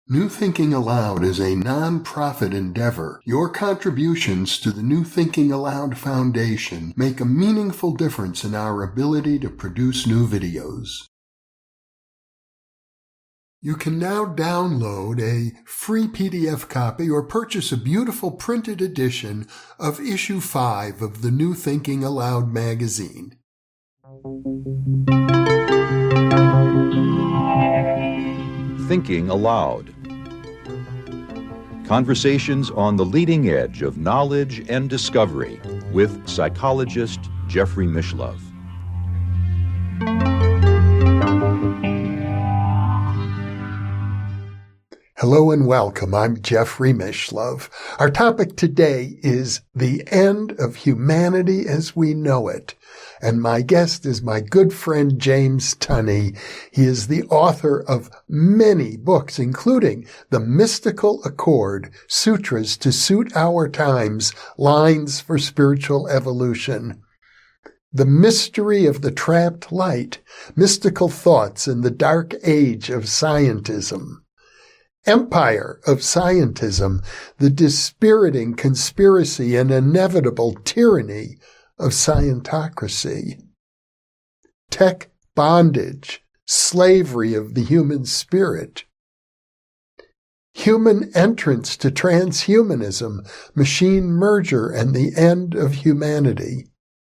New Thinking Aloud is a non-profit endeavor. Your contributions to the New Thinking Aloud Foundation make a meaningful difference in our ability to produce new videos. You can now download a free PDF copy or purchase a beautiful printed edition of Issue 5 of the New Thinking Aloud magazine. Thinking Aloud. Conversations on the leading edge of knowledge and discovery with psychologist Jeffrey Mishlove. Hello and welcome. I'm Jeffrey Mishlove. Our topic today is the end of humanity as we know it. And my guest is my good friend James Tunney. He is the author of many books, including The Mystical Accord, Sutras to Suit Our Times, Lines for Spiritual Evolution. The Mystery of the Trapped Light, Mystical Thoughts in the Dark Age of Scientism. Empire of Scientism, the dispiriting conspiracy and inevitable tyranny of Scientocracy. Tech bondage, slavery of the human spirit. Human entrance to transhumanism, machine merger and the end of humanity.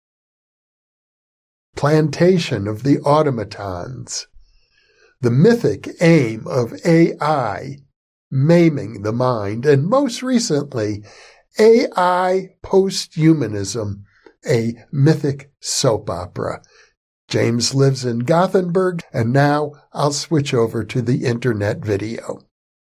Plantation of the automatons. The mythic aim of AI, maiming the mind, and most recently, AI posthumanism, a mythic soap opera. James lives in Gothenburg, and now I'll switch over to the internet video.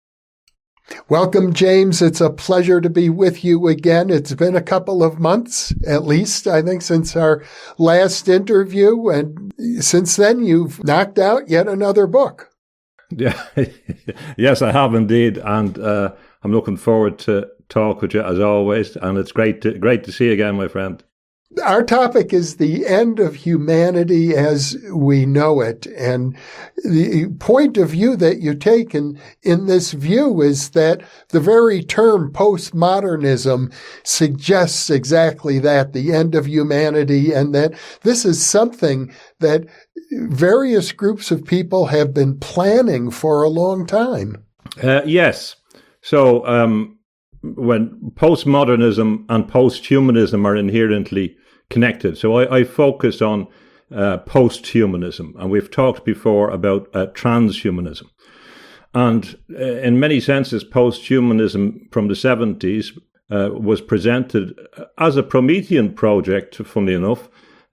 Welcome, James. It's a pleasure to be with you again. It's been a couple of months, at least, I think, since our last interview. And since then, you've knocked out yet another book. Yeah, yes, I have indeed. And I'm looking forward to talk with you as always. And it's great to see you again, my friend. Our topic is the end of humanity as we know it. And the point of view that you take in this view is that the very term postmodernism suggests exactly that, the end of humanity, and that this is something that various groups of people have been planning for a long time. Yes. So when postmodernism and posthumanism are inherently connected. So I focus on posthumanism, and we've talked before about transhumanism. And in many senses, posthumanism from the 70s was presented as a Promethean project, funnily enough,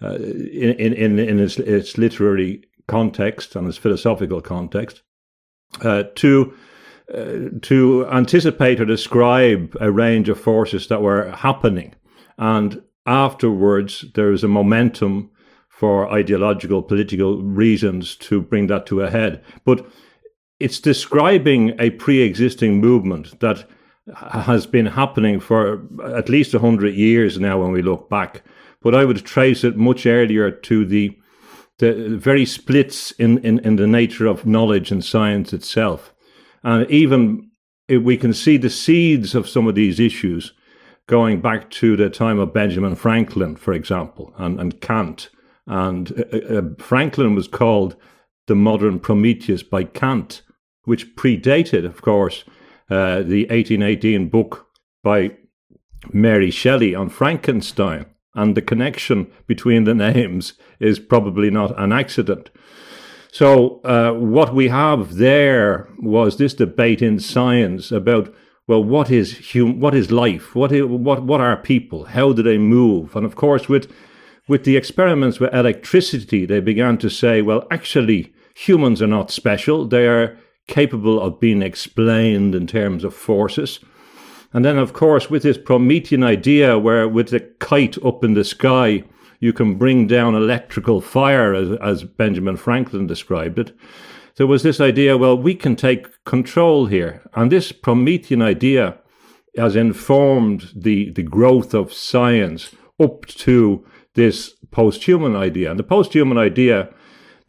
in its literary context and its philosophical context, to anticipate or describe a range of forces that were happening. And afterwards, there is a momentum for ideological, political reasons to bring that to a head. But it's describing a pre-existing movement that has been happening for at least 100 years now when we look back. But I would trace it much earlier to the very splits in the nature of knowledge and science itself. And even if we can see the seeds of some of these issues going back to the time of Benjamin Franklin, for example, and Kant. And Franklin was called the modern Prometheus by Kant, which predated, of course, the 1818 book by Mary Shelley on Frankenstein. And the connection between the names is probably not an accident. So what we have there was this debate in science about, well, what is life? What are people? How do they move? And of course, with the experiments with electricity, they began to say, well, actually, humans are not special. They are capable of being explained in terms of forces. And then, of course, with this Promethean idea where with the kite up in the sky, you can bring down electrical fire, as Benjamin Franklin described it. There was this idea, well, we can take control here. And this Promethean idea has informed the growth of science up to this post-human idea. And the post-human idea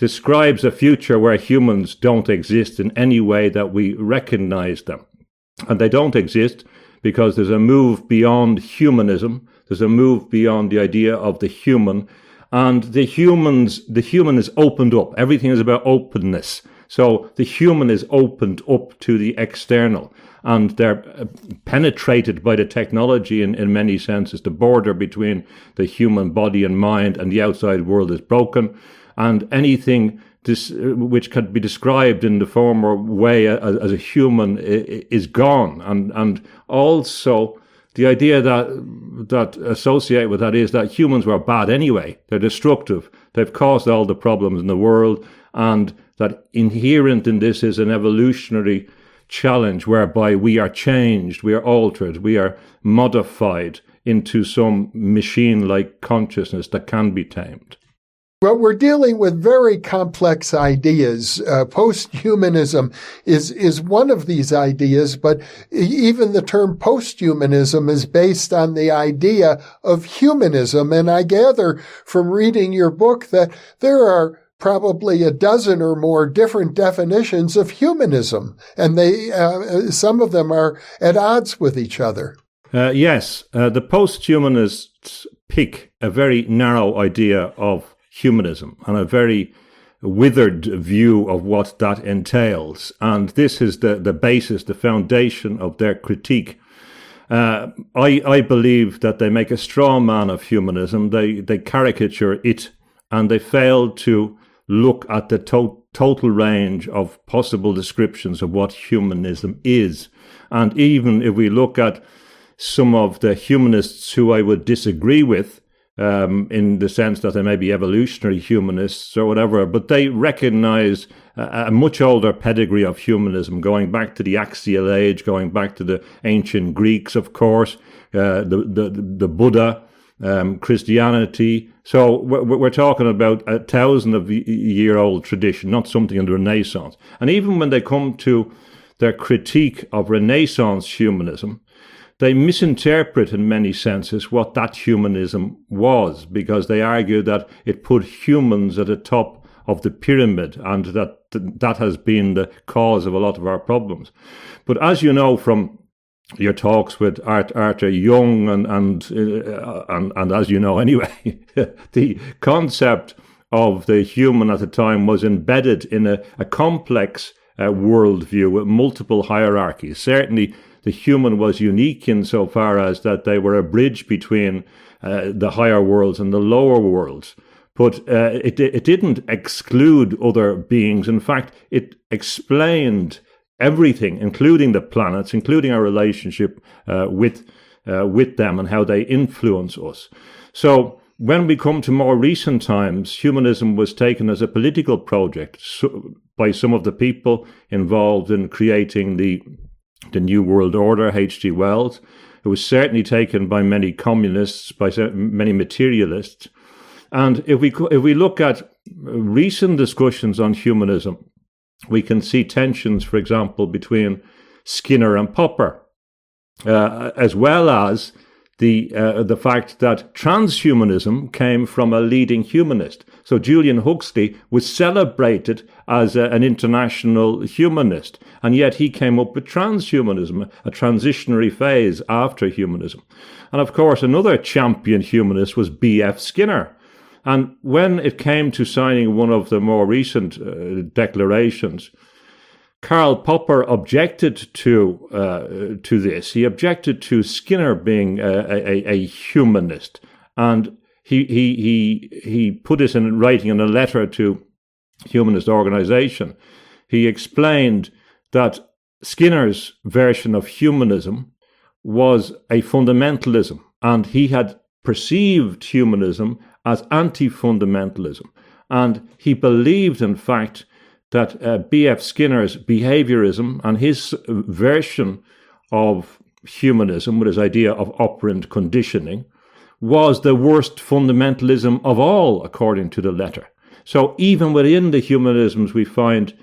describes a future where humans don't exist in any way that we recognize them. And they don't exist because there's a move beyond humanism. There's a move beyond the idea of the human. And the human is opened up. Everything is about openness. So the human is opened up to the external. And they're penetrated by the technology in many senses. The border between the human body and mind and the outside world is broken. And anything which can be described in the former way as a human is gone. And also the idea that associate with that is that humans were bad anyway. They're destructive. They've caused all the problems in the world. And that inherent in this is an evolutionary challenge whereby we are changed, we are altered, we are modified into some machine-like consciousness that can be tamed. Well, we're dealing with very complex ideas. Posthumanism is one of these ideas, but even the term posthumanism is based on the idea of humanism. And I gather from reading your book that there are probably a dozen or more different definitions of humanism, and some of them are at odds with each other. Yes, the posthumanists pick a very narrow idea of humanism and a very withered view of what that entails. And this is the basis, the foundation of their critique. I believe that they make a straw man of humanism. They caricature it, and they fail to look at the total range of possible descriptions of what humanism is. And even if we look at some of the humanists who I would disagree with, in the sense that they may be evolutionary humanists or whatever, but they recognize a much older pedigree of humanism, going back to the Axial Age, going back to the ancient Greeks, of course, the Buddha, Christianity. So we're talking about 1,000-year-old tradition, not something in the Renaissance. And even when they come to their critique of Renaissance humanism, they misinterpret in many senses what that humanism was, because they argue that it put humans at the top of the pyramid and that has been the cause of a lot of our problems. But as you know from your talks with Arthur Young and as you know anyway, the concept of the human at the time was embedded in a complex worldview with multiple hierarchies. Certainly the human was unique insofar as that they were a bridge between the higher worlds and the lower worlds. But it didn't exclude other beings. In fact, it explained everything, including the planets, including our relationship with them and how they influence us. So when we come to more recent times, humanism was taken as a political project by some of the people involved in creating the New World Order, H.G. Wells. It was certainly taken by many communists, by many materialists. And if we look at recent discussions on humanism, we can see tensions, for example, between Skinner and Popper, as well as the fact that transhumanism came from a leading humanist. So Julian Huxley was celebrated as an international humanist, and yet he came up with transhumanism, a transitionary phase after humanism. And of course, another champion humanist was B.F. Skinner. And when it came to signing one of the more recent declarations, Karl Popper objected to this. He objected to Skinner being a humanist, and he put this in writing in a letter to humanist organization. He explained that Skinner's version of humanism was a fundamentalism, and he had perceived humanism as anti-fundamentalism. And he believed, in fact, that B.F. Skinner's behaviorism and his version of humanism, with his idea of operant conditioning, was the worst fundamentalism of all, according to the letter. So even within the humanisms, we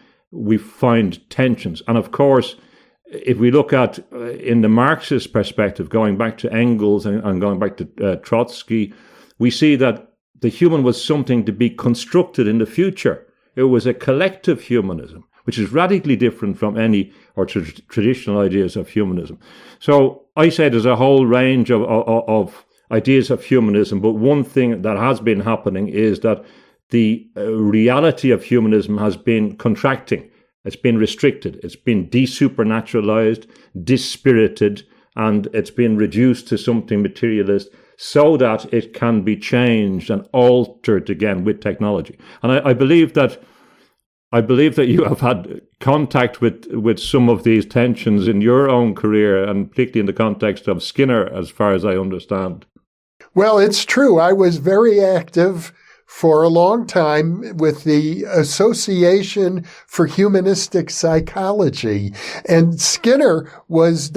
find tensions. And of course, if we look at in the Marxist perspective, going back to Engels and going back to Trotsky, we see that the human was something to be constructed in the future. It was a collective humanism, which is radically different from any or traditional ideas of humanism. So I say there's a whole range of ideas of humanism, but one thing that has been happening is that the reality of humanism has been contracting. It's been restricted. It's been desupernaturalized, dispirited, and it's been reduced to something materialist so that it can be changed and altered again with technology. And I believe that you have had contact with some of these tensions in your own career, and particularly in the context of Skinner, as far as I understand. Well, it's true. I was very active for a long time with the Association for Humanistic Psychology. And Skinner was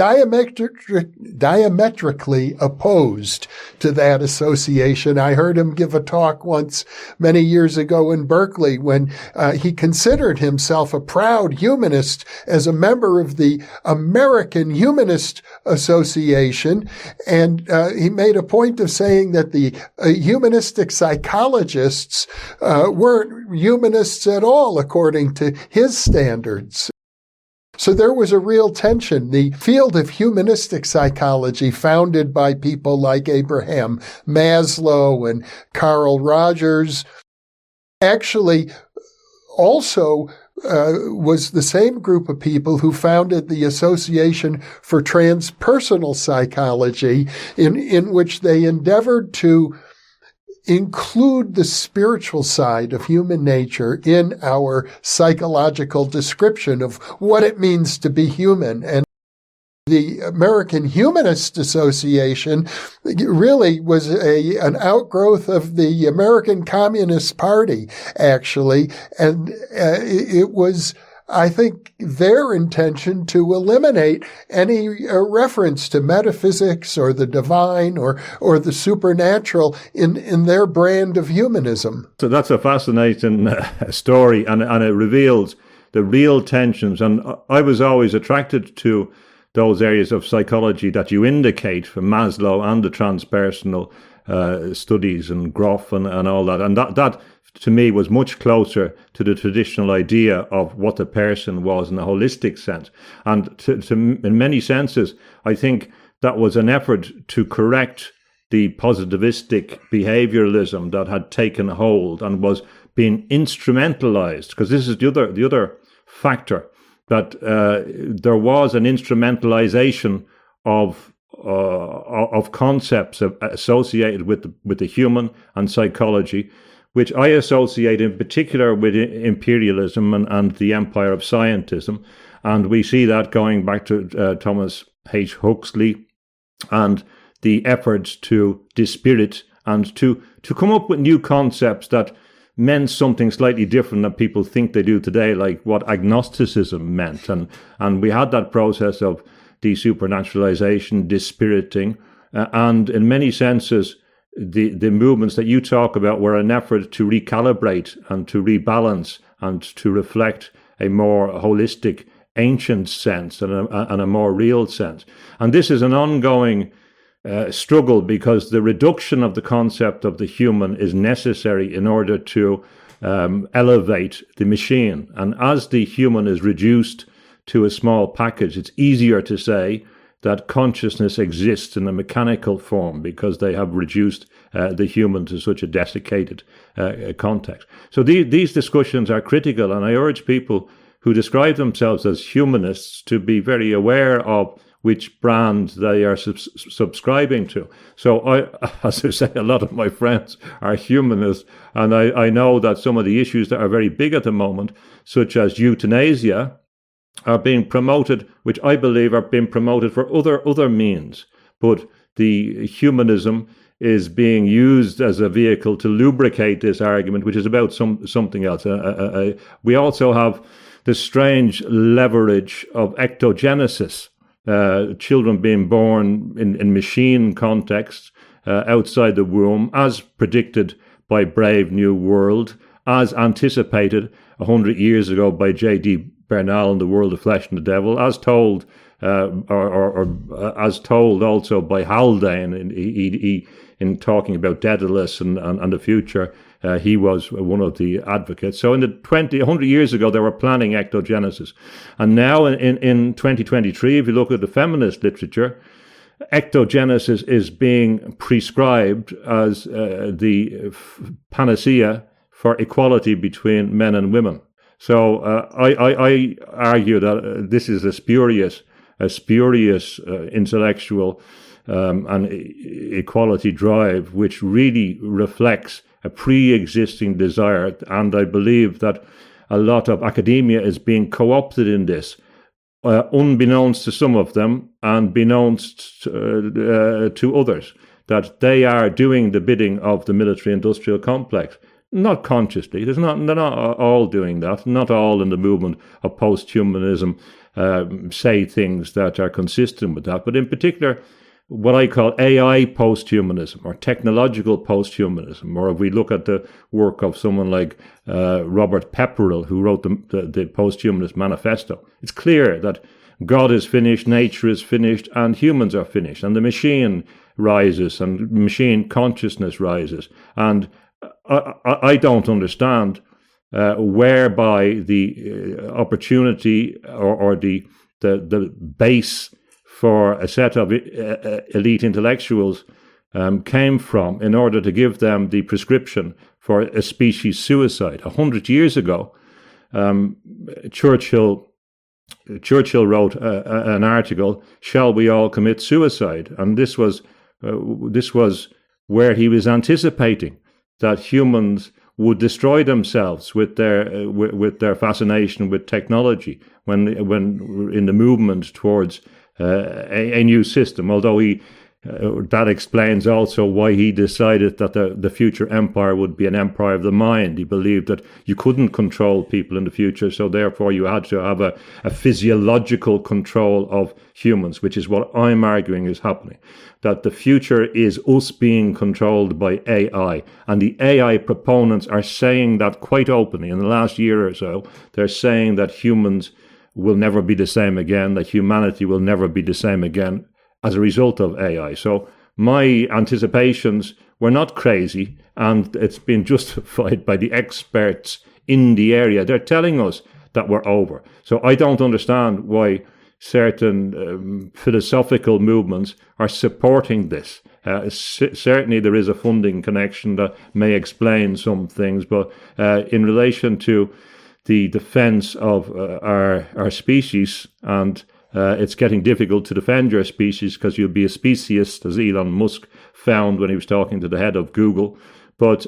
diametrically opposed to that association. I heard him give a talk once many years ago in Berkeley when he considered himself a proud humanist as a member of the American Humanist Association. And he made a point of saying that the humanistic psychologists weren't humanists at all, according to his standards. So there was a real tension. The field of humanistic psychology, founded by people like Abraham Maslow and Carl Rogers, actually also was the same group of people who founded the Association for Transpersonal Psychology, in which they endeavored to include the spiritual side of human nature in our psychological description of what it means to be human. And the American Humanist Association really was an outgrowth of the American Communist Party, actually. And it was, I think, their intention to eliminate any reference to metaphysics or the divine or the supernatural in their brand of humanism. So that's a fascinating story, and it reveals the real tensions. And I was always attracted to those areas of psychology that you indicate, from Maslow and the transpersonal studies and Grof and all that. And that to me was much closer to the traditional idea of what a person was in a holistic sense. And in many senses, I think that was an effort to correct the positivistic behavioralism that had taken hold and was being instrumentalized, because this is the other factor, that there was an instrumentalization of concepts associated with the human and psychology, which I associate in particular with imperialism and the empire of scientism. And we see that going back to Thomas H. Huxley and the efforts to dispirit and to come up with new concepts that meant something slightly different than people think they do today, like what agnosticism meant. And we had that process of desupernaturalization, dispiriting, and in many senses, the movements that you talk about were an effort to recalibrate and to rebalance and to reflect a more holistic, ancient sense and a more real sense. And this is an ongoing struggle, because the reduction of the concept of the human is necessary in order to elevate the machine. And as the human is reduced to a small package, it's easier to say that consciousness exists in a mechanical form, because they have reduced the human to such a desiccated context. So these discussions are critical, and I urge people who describe themselves as humanists to be very aware of which brand they are subscribing to. So as I say, a lot of my friends are humanists, and I know that some of the issues that are very big at the moment, such as euthanasia, are being promoted, which I believe are being promoted for other means. But the humanism is being used as a vehicle to lubricate this argument, which is about something else. We also have the strange leverage of ectogenesis, children being born in machine contexts outside the womb, as predicted by Brave New World, as anticipated 100 years ago by J.D. Bernal in The World of Flesh and the Devil, as told as told also by Haldane in talking about Daedalus and the future. he was one of the advocates. So in the 100 years ago, they were planning ectogenesis. And now in 2023, if you look at the feminist literature, ectogenesis is being prescribed as the panacea for equality between men and women. So I argue that this is a spurious intellectual and equality drive, which really reflects a pre-existing desire. And I believe that a lot of academia is being co-opted in this, unbeknownst to some of them and beknownst to others, that they are doing the bidding of the military-industrial complex. Not consciously. They're not all doing that. Not all in the movement of post-humanism say things that are consistent with that. But in particular, what I call AI post-humanism or technological post-humanism, or if we look at the work of someone like Robert Pepperell, who wrote the Post-Humanist Manifesto, it's clear that God is finished, nature is finished, and humans are finished, and the machine rises, and machine consciousness rises. And I don't understand whereby the opportunity or the base for a set of elite intellectuals came from in order to give them the prescription for a species suicide. 100 years ago, Churchill wrote an article, "Shall we all commit suicide?" And this was where he was anticipating that humans would destroy themselves with their fascination with technology when in the movement towards a new system. Although that explains also why he decided that the future empire would be an empire of the mind. He believed that you couldn't control people in the future, so therefore you had to have a physiological control of humans, which is what I'm arguing is happening. That the future is us being controlled by AI. And the AI proponents are saying that quite openly. In the last year or so, they're saying that humans will never be the same again, that humanity will never be the same again as a result of AI. So my anticipations were not crazy, and it's been justified by the experts in the area. They're telling us that we're over. So I don't understand why certain philosophical movements are supporting this. Certainly there is a funding connection that may explain some things, but in relation to the defense of our species, and it's getting difficult to defend your species because you'll be a speciesist, as Elon Musk found when he was talking to the head of Google. But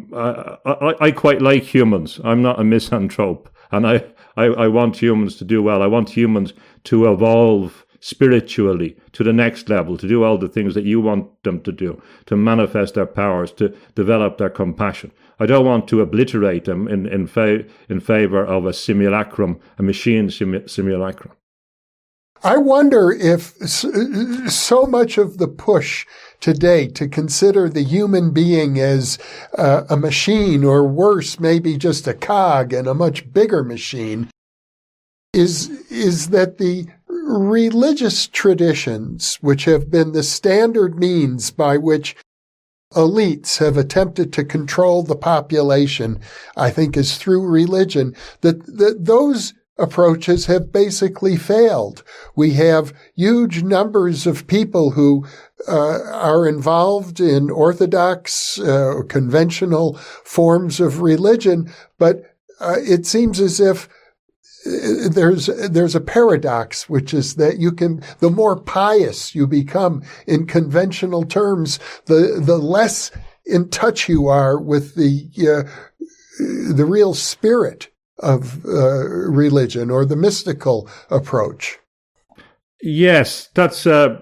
I quite like humans. I'm not a misanthrope, and I want humans to do well. I want humans to evolve spiritually to the next level, to do all the things that you want them to do, to manifest their powers, to develop their compassion. I don't want to obliterate them in favor of a simulacrum, a machine simulacrum. I wonder if so much of the push today to consider the human being as a machine, or worse, maybe just a cog in a much bigger machine, is that the religious traditions, which have been the standard means by which elites have attempted to control the population, I think is through religion, that those approaches have basically failed. We have huge numbers of people who are involved in orthodox, conventional forms of religion, but it seems as if there's a paradox, which is that the more pious you become in conventional terms, the less in touch you are with the real spirit of religion or the mystical approach. Yes, that's to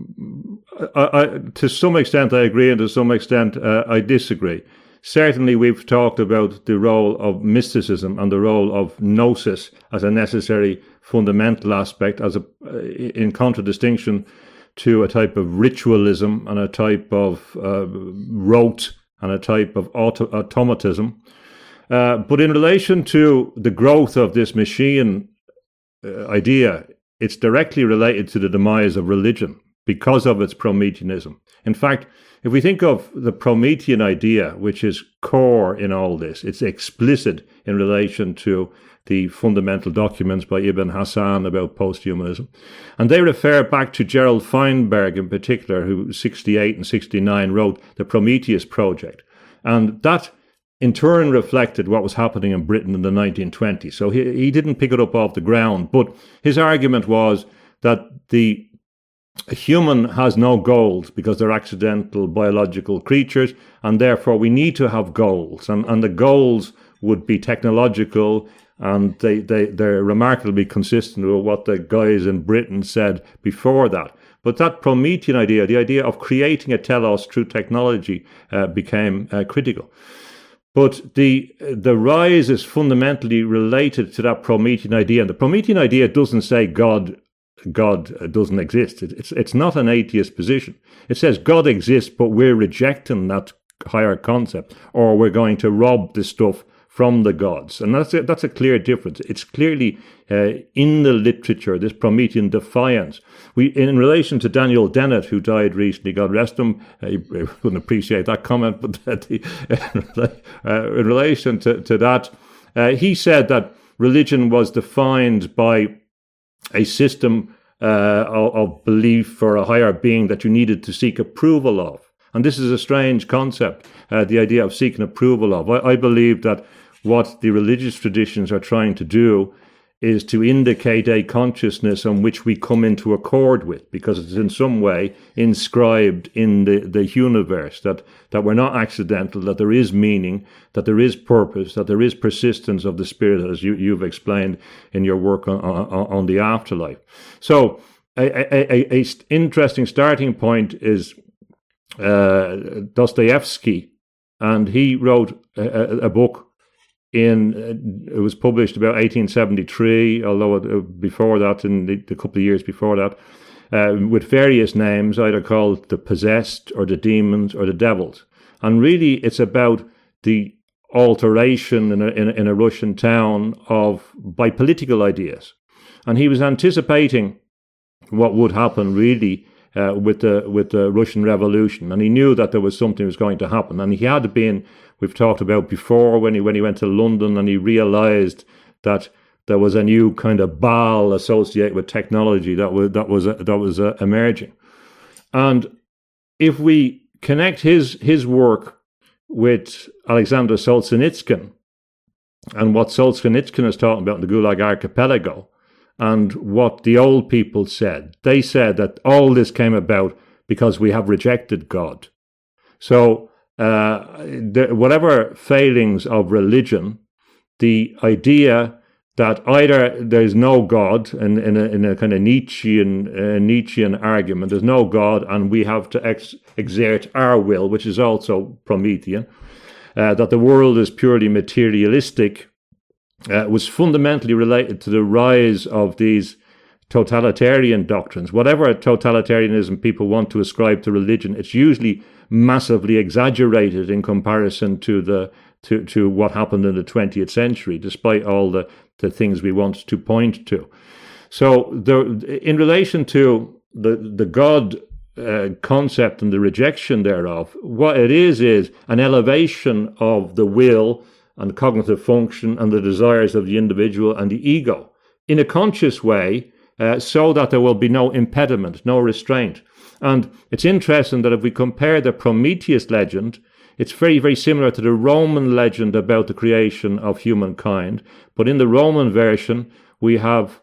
some extent I agree, and to some extent I disagree. Certainly, we've talked about the role of mysticism and the role of gnosis as a necessary fundamental aspect, in contradistinction to a type of ritualism and a type of rote and a type of automatism. But in relation to the growth of this machine idea, it's directly related to the demise of religion. because of its Prometheanism. In fact, if we think of the Promethean idea, which is core in all this, it's explicit in relation to the fundamental documents by Ibn Hassan about posthumanism. And they refer back to Gerald Feinberg in particular, who 68 and 69 wrote the Prometheus Project. And that in turn reflected what was happening in Britain in the 1920s. So he didn't pick it up off the ground, but his argument was that a human has no goals because they're accidental biological creatures, and therefore we need to have goals. And the goals would be technological, and they're remarkably consistent with what the guys in Britain said before that. But that Promethean idea, the idea of creating a telos through technology, became critical. But the rise is fundamentally related to that Promethean idea. And the Promethean idea doesn't say God doesn't exist. It's not an atheist position. It says God exists, but we're rejecting that higher concept, or we're going to rob this stuff from the gods. And that's a clear difference. It's clearly in the literature, this Promethean defiance. In relation to Daniel Dennett, who died recently, God rest him, he wouldn't appreciate that comment, but in relation to that, he said that religion was defined by a system of belief for a higher being that you needed to seek approval of. And this is a strange concept, the idea of seeking approval of. I believe that what the religious traditions are trying to do is to indicate a consciousness on which we come into accord with, because it's in some way inscribed in the universe, that we're not accidental, that there is meaning, that there is purpose, that there is persistence of the spirit, as you've explained in your work on the afterlife. So a interesting starting point is Dostoevsky, and he wrote a book it was published about 1873, although before that, in the couple of years before that, with various names, either called The Possessed or The Demons or The Devils. And really, it's about the alteration in a Russian town by political ideas. And he was anticipating what would happen really with the Russian Revolution, and he knew that there was something was going to happen. And he had been, we've talked about before, when he went to London, and he realized that there was a new kind of Baal associated with technology that was emerging. And if we connect his work with Alexander Solzhenitsyn and what Solzhenitsyn is talking about in the Gulag Archipelago, and what the old people said, they said that all this came about because we have rejected God. So whatever failings of religion, the idea that either there's no God in a kind of Nietzschean argument, there's no God and we have to exert our will, which is also Promethean, that the world is purely materialistic, was fundamentally related to the rise of these totalitarian doctrines. Whatever totalitarianism people want to ascribe to religion, it's usually massively exaggerated in comparison to what happened in the 20th century, despite all the things we want to point to. So in relation to the God concept and the rejection thereof, what it is an elevation of the will and cognitive function and the desires of the individual and the ego in a conscious way, so that there will be no impediment, no restraint. And it's interesting that if we compare the Prometheus legend, it's very, very similar to the Roman legend about the creation of humankind. But in the Roman version, we have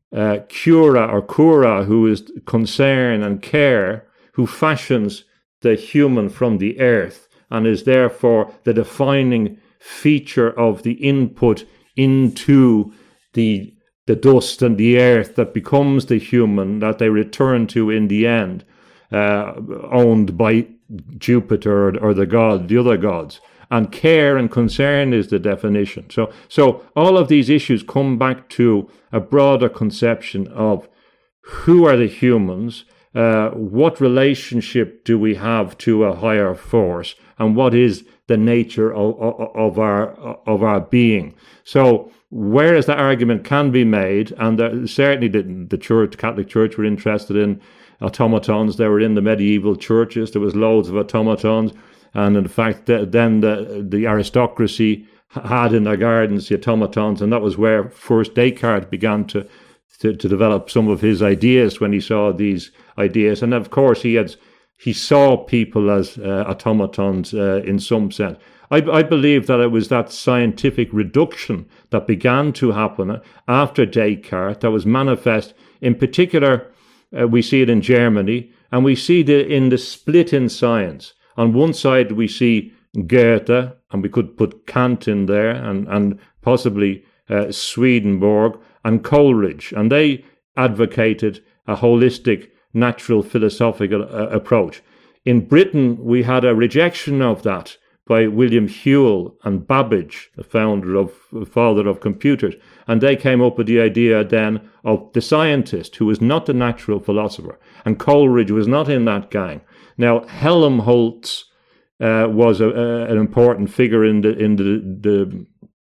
Kura, who is concern and care, who fashions the human from the earth and is therefore the defining feature of the input into the dust and the earth that becomes the human that they return to in the end, owned by Jupiter or the other gods. And care and concern is the definition. So all of these issues come back to a broader conception of who are the humans, what relationship do we have to a higher force, and what is the nature of our being. So whereas that argument can be made, and certainly the Catholic Church were interested in automatons. They were in the medieval churches. There was loads of automatons. And in fact, then the aristocracy had in their gardens the automatons. And that was where first Descartes began to develop some of his ideas when he saw these ideas. And of course, he saw people as automatons in some sense. I believe that it was that scientific reduction that began to happen after Descartes that was manifest. In particular, we see it in Germany, and we see in the split in science. On one side, we see Goethe, and we could put Kant in there, and possibly Swedenborg and Coleridge, and they advocated a holistic, natural, philosophical approach. In Britain, we had a rejection of that by William Whewell and Babbage, the father of computers. And they came up with the idea then of the scientist, who was not the natural philosopher. And Coleridge was not in that gang. Now, Helmholtz was an important figure in the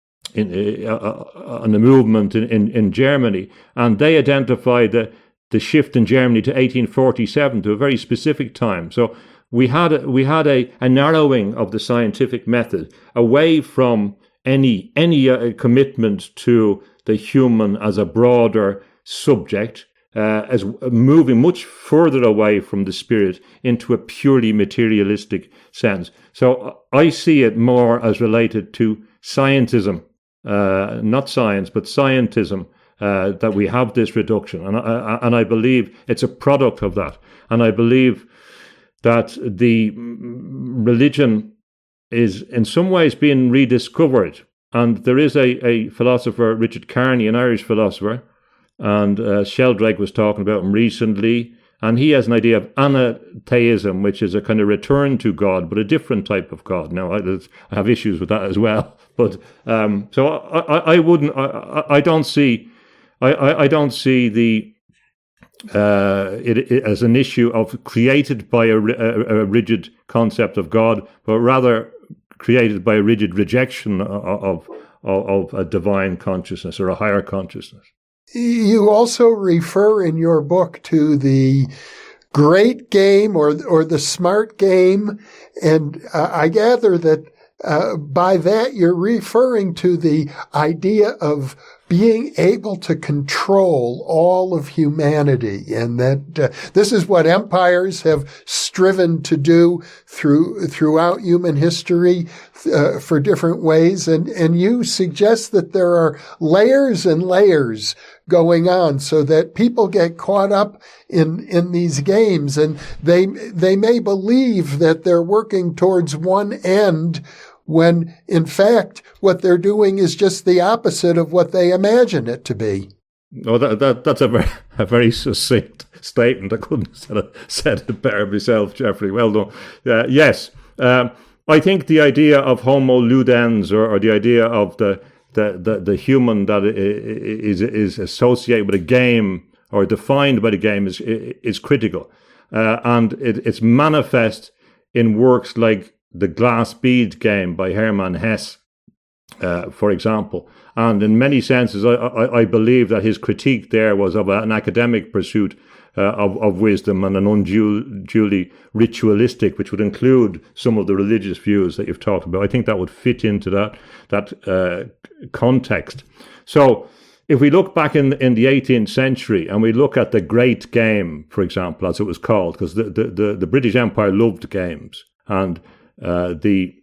movement in Germany, and they identified the shift in Germany to 1847, to a very specific time. So we had a narrowing of the scientific method away from any commitment to the human as a broader subject, as moving much further away from the spirit into a purely materialistic sense. So I see it more as related to scientism, not science, but scientism, that we have this reduction. And I believe it's a product of that. And I believe that the religion is in some ways being rediscovered. And there is a philosopher, Richard Carney, an Irish philosopher, and Sheldrake was talking about him recently, and he has an idea of anatheism, which is a kind of return to God, but a different type of God. Now, I have issues with that as well, but so I don't see the it as an issue of created by a rigid concept of God, but rather created by a rigid rejection of a divine consciousness or a higher consciousness. You also refer in your book to the great game or the smart game, and I gather that by that you're referring to the idea of being able to control all of humanity, and that this is what empires have striven to do throughout human history for different ways. And you suggest that there are layers and layers going on, so that people get caught up in these games, and they may believe that they're working towards one end, when in fact what they're doing is just the opposite of what they imagine it to be. Oh, that's a very succinct statement. I couldn't have said it better myself, Jeffrey. Well done. Yes, I think the idea of homo ludens, or the idea of the human that is associated with a game or defined by the game is critical, and it's manifest in works like The Glass Bead Game by Hermann Hesse, for example. And in many senses, I believe that his critique there was of an academic pursuit of wisdom, and an unduly ritualistic, which would include some of the religious views that you've talked about. I think that would fit into that context. So if we look back in the 18th century and we look at the Great Game, for example, as it was called, because the British Empire loved games, and the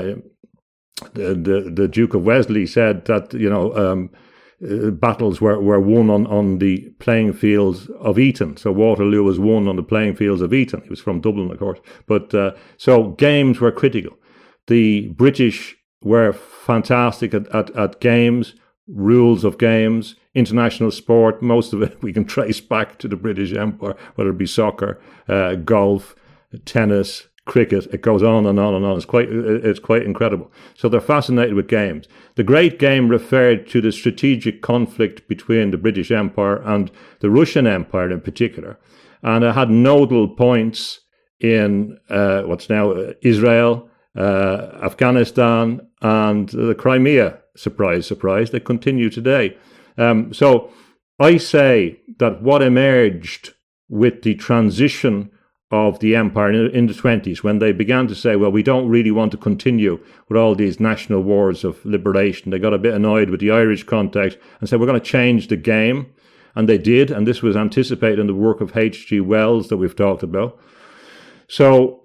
Duke of Wellesley said that battles were won on the playing fields of Eton. So Waterloo was won on the playing fields of Eton. He was from Dublin, of course. But so games were critical. The British were fantastic at games, rules of games, international sport. Most of it we can trace back to the British Empire, whether it be soccer, golf, tennis, cricket. It goes on and on and on. It's quite incredible. So they're fascinated with games. The Great Game referred to the strategic conflict between the British Empire and the Russian Empire in particular, and it had nodal points in what's now Israel, Afghanistan, and the Crimea. Surprise, surprise. They continue today. So I say that what emerged with the transition of the empire in the 20s, when they began to say, well, we don't really want to continue with all these national wars of liberation. They got a bit annoyed with the Irish context and said, we're going to change the game. And they did, and this was anticipated in the work of H.G. Wells that we've talked about. So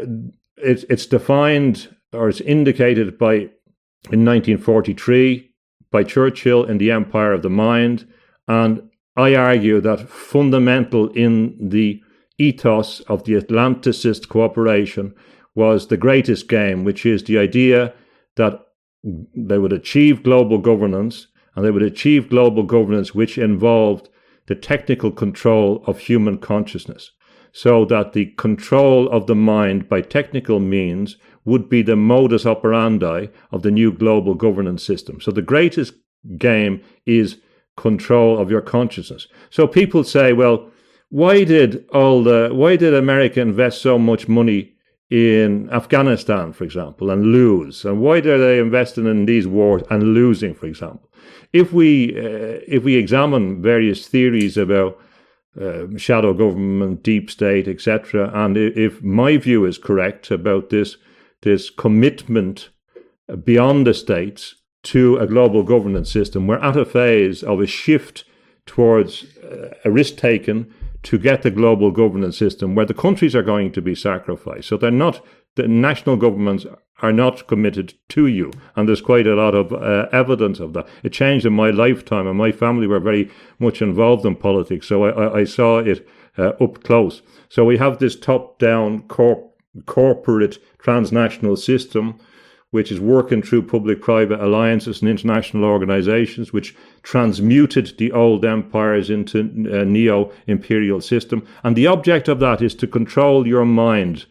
it's defined, or it's indicated by, in 1943, by Churchill in The Empire of the Mind. And I argue that fundamental in the ethos of the Atlanticist cooperation was the greatest game, which is the idea that they would achieve global governance, and they would achieve global governance which involved the technical control of human consciousness, so that the control of the mind by technical means would be the modus operandi of the new global governance system. So the greatest game is control of your consciousness. So people say, well, why did America invest so much money in Afghanistan, for example, and lose? And why are they investing in these wars and losing, for example? If we examine various theories about shadow government, deep state, etc., and if my view is correct about this commitment beyond the states to a global governance system, we're at a phase of a shift towards a risk taken to get the global governance system where the countries are going to be sacrificed. So the national governments are not committed to you. And there's quite a lot of evidence of that. It changed in my lifetime, and my family were very much involved in politics. So I saw it up close. So we have this top-down corporate transnational system, which is working through public-private alliances and international organizations, which transmuted the old empires into a neo-imperial system. And the object of that is to control your mind,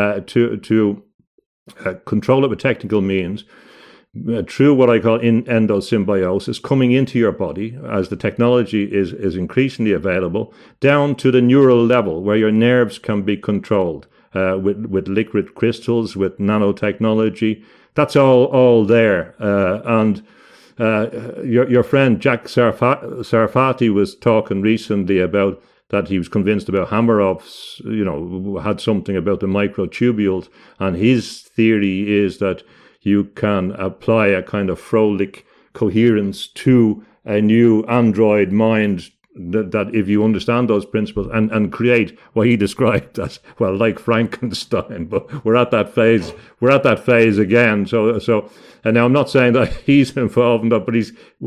to control it with technical means, through what I call endosymbiosis, coming into your body as the technology is increasingly available, down to the neural level where your nerves can be controlled with liquid crystals, with nanotechnology. That's all there. And your friend Jack Sarfati was talking recently about that he was convinced about Hameroff's, had something about the microtubules. And his theory is that you can apply a kind of Froelich coherence to a new android mind, that if you understand those principles and create what he described as, well, like Frankenstein, but we're at that phase again. So, and now I'm not saying that he's involved in that, but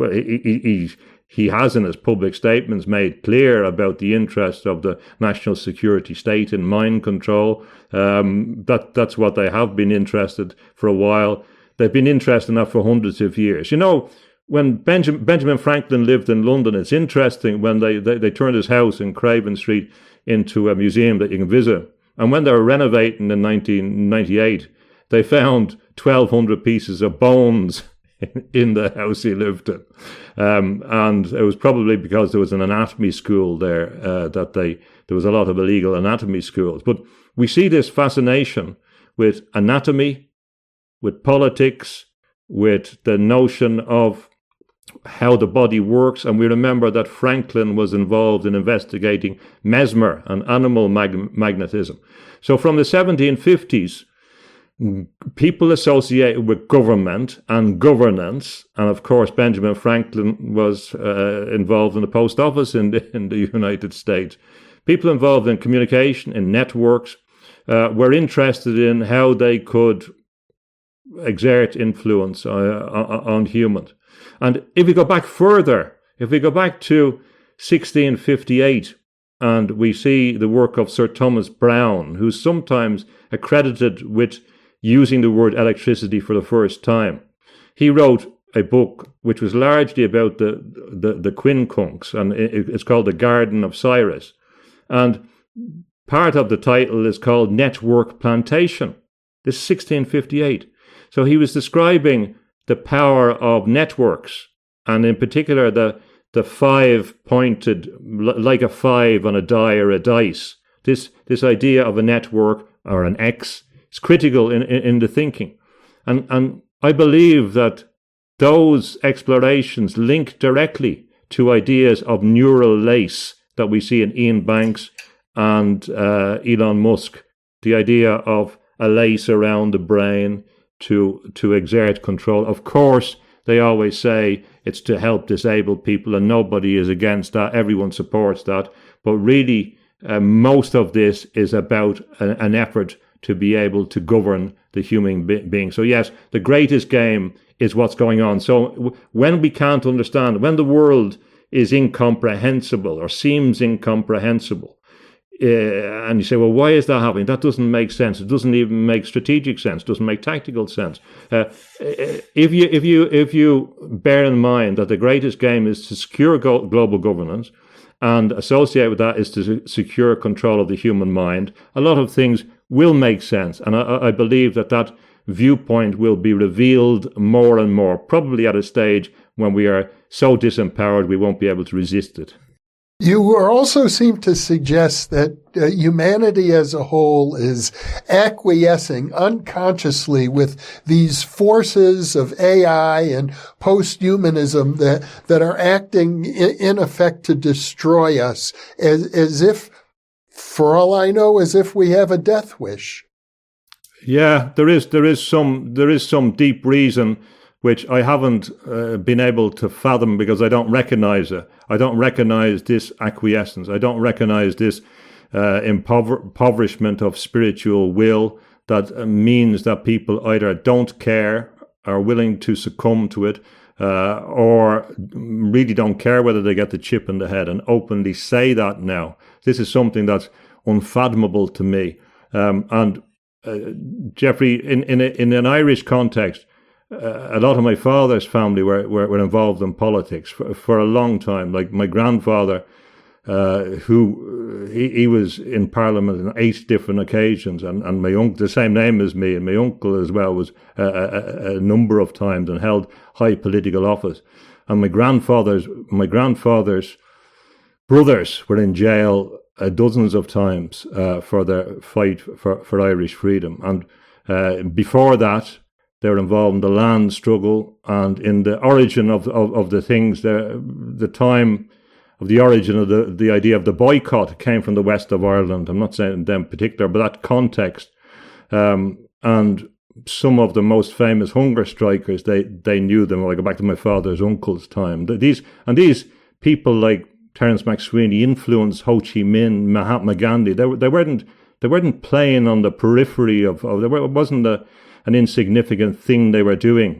he has in his public statements made clear about the interest of the national security state in mind control. That's what they have been interested for a while. They've been interested in that for hundreds of years. When Benjamin Franklin lived in London, it's interesting when they turned his house in Craven Street into a museum that you can visit. And when they were renovating in 1998, they found 1,200 pieces of bones in the house he lived in. And it was probably because there was an anatomy school there, there was a lot of illegal anatomy schools. But we see this fascination with anatomy, with politics, with the notion of how the body works. And we remember that Franklin was involved in investigating mesmer and animal magnetism. So from the 1750s, people associated with government and governance, and of course Benjamin Franklin was involved in the post office in the United States. People involved in communication, in networks, were interested in how they could exert influence on humans. And if we go back further, if we go back to 1658, and we see the work of Sir Thomas Browne, who's sometimes accredited with using the word electricity for the first time, he wrote a book which was largely about the quincunx, and it's called The Garden of Cyrus. And part of the title is called Network Plantation. This is 1658. So he was describing the power of networks, and in particular the 5-pointed, like a 5 on a die or a dice. This idea of a network or an X is critical in the thinking. And I believe that those explorations link directly to ideas of neural lace that we see in Ian Banks and Elon Musk, the idea of a lace around the brain to exert control. Of course, they always say it's to help disabled people, and nobody is against that. Everyone supports that. But really, most of this is about an effort to be able to govern the human being. So yes, the greatest game is what's going on. So when we can't understand, when the world is incomprehensible or seems incomprehensible, and you say, well, why is that happening? That doesn't make sense. It doesn't even make strategic sense. It doesn't make tactical sense. If you bear in mind that the greatest game is to secure global governance, and associated with that is to secure control of the human mind, a lot of things will make sense. And I believe that viewpoint will be revealed more and more, probably at a stage when we are so disempowered we won't be able to resist it. You also seem to suggest that humanity as a whole is acquiescing unconsciously with these forces of AI and post-humanism that are acting in effect to destroy us, as if, for all I know, as if we have a death wish. Yeah, there is some deep reason which I haven't been able to fathom because I don't recognize it. I don't recognize this acquiescence. I don't recognize this impoverishment of spiritual will that means that people either don't care, are willing to succumb to it, or really don't care whether they get the chip in the head and openly say that now. This is something that's unfathomable to me. Jeffrey, in an Irish context, a lot of my father's family were involved in politics for a long time. Like my grandfather, he was in Parliament on 8 different occasions, and my uncle, the same name as me, and my uncle as well, was a number of times and held high political office. And my grandfather's brothers were in jail dozens of times for their fight for Irish freedom. And before that, they were involved in the land struggle and in the origin of the things. The time of the origin of the idea of the boycott came from the west of Ireland. I'm not saying them in particular, but that context. And some of the most famous hunger strikers, they knew them. I go back to my father's uncle's time. These people like Terence MacSwiney influenced Ho Chi Minh, Mahatma Gandhi. They weren't playing on the periphery of there wasn't an insignificant thing they were doing.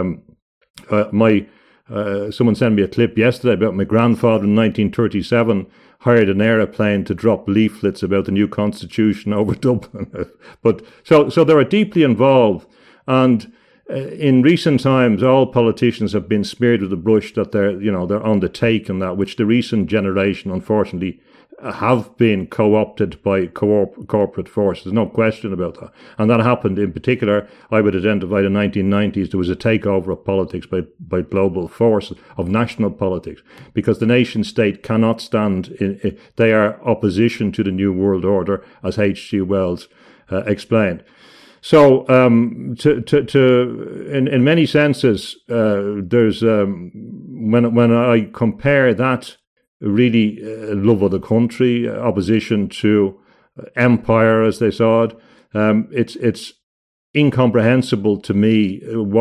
Someone sent me a clip yesterday about my grandfather in 1937 hired an aeroplane to drop leaflets about the new constitution over Dublin. But so they were deeply involved, and in recent times, all politicians have been smeared with the brush that they're on the take and that, which the recent generation, unfortunately, have been co-opted by corporate forces. No question about that. And that happened in particular, I would identify the 1990s, there was a takeover of politics by global forces, of national politics, because the nation state cannot stand in they are opposition to the New World Order, as H.G. Wells explained. So, in many senses, there's when I compare that really love of the country, opposition to empire as they saw it, it's incomprehensible to me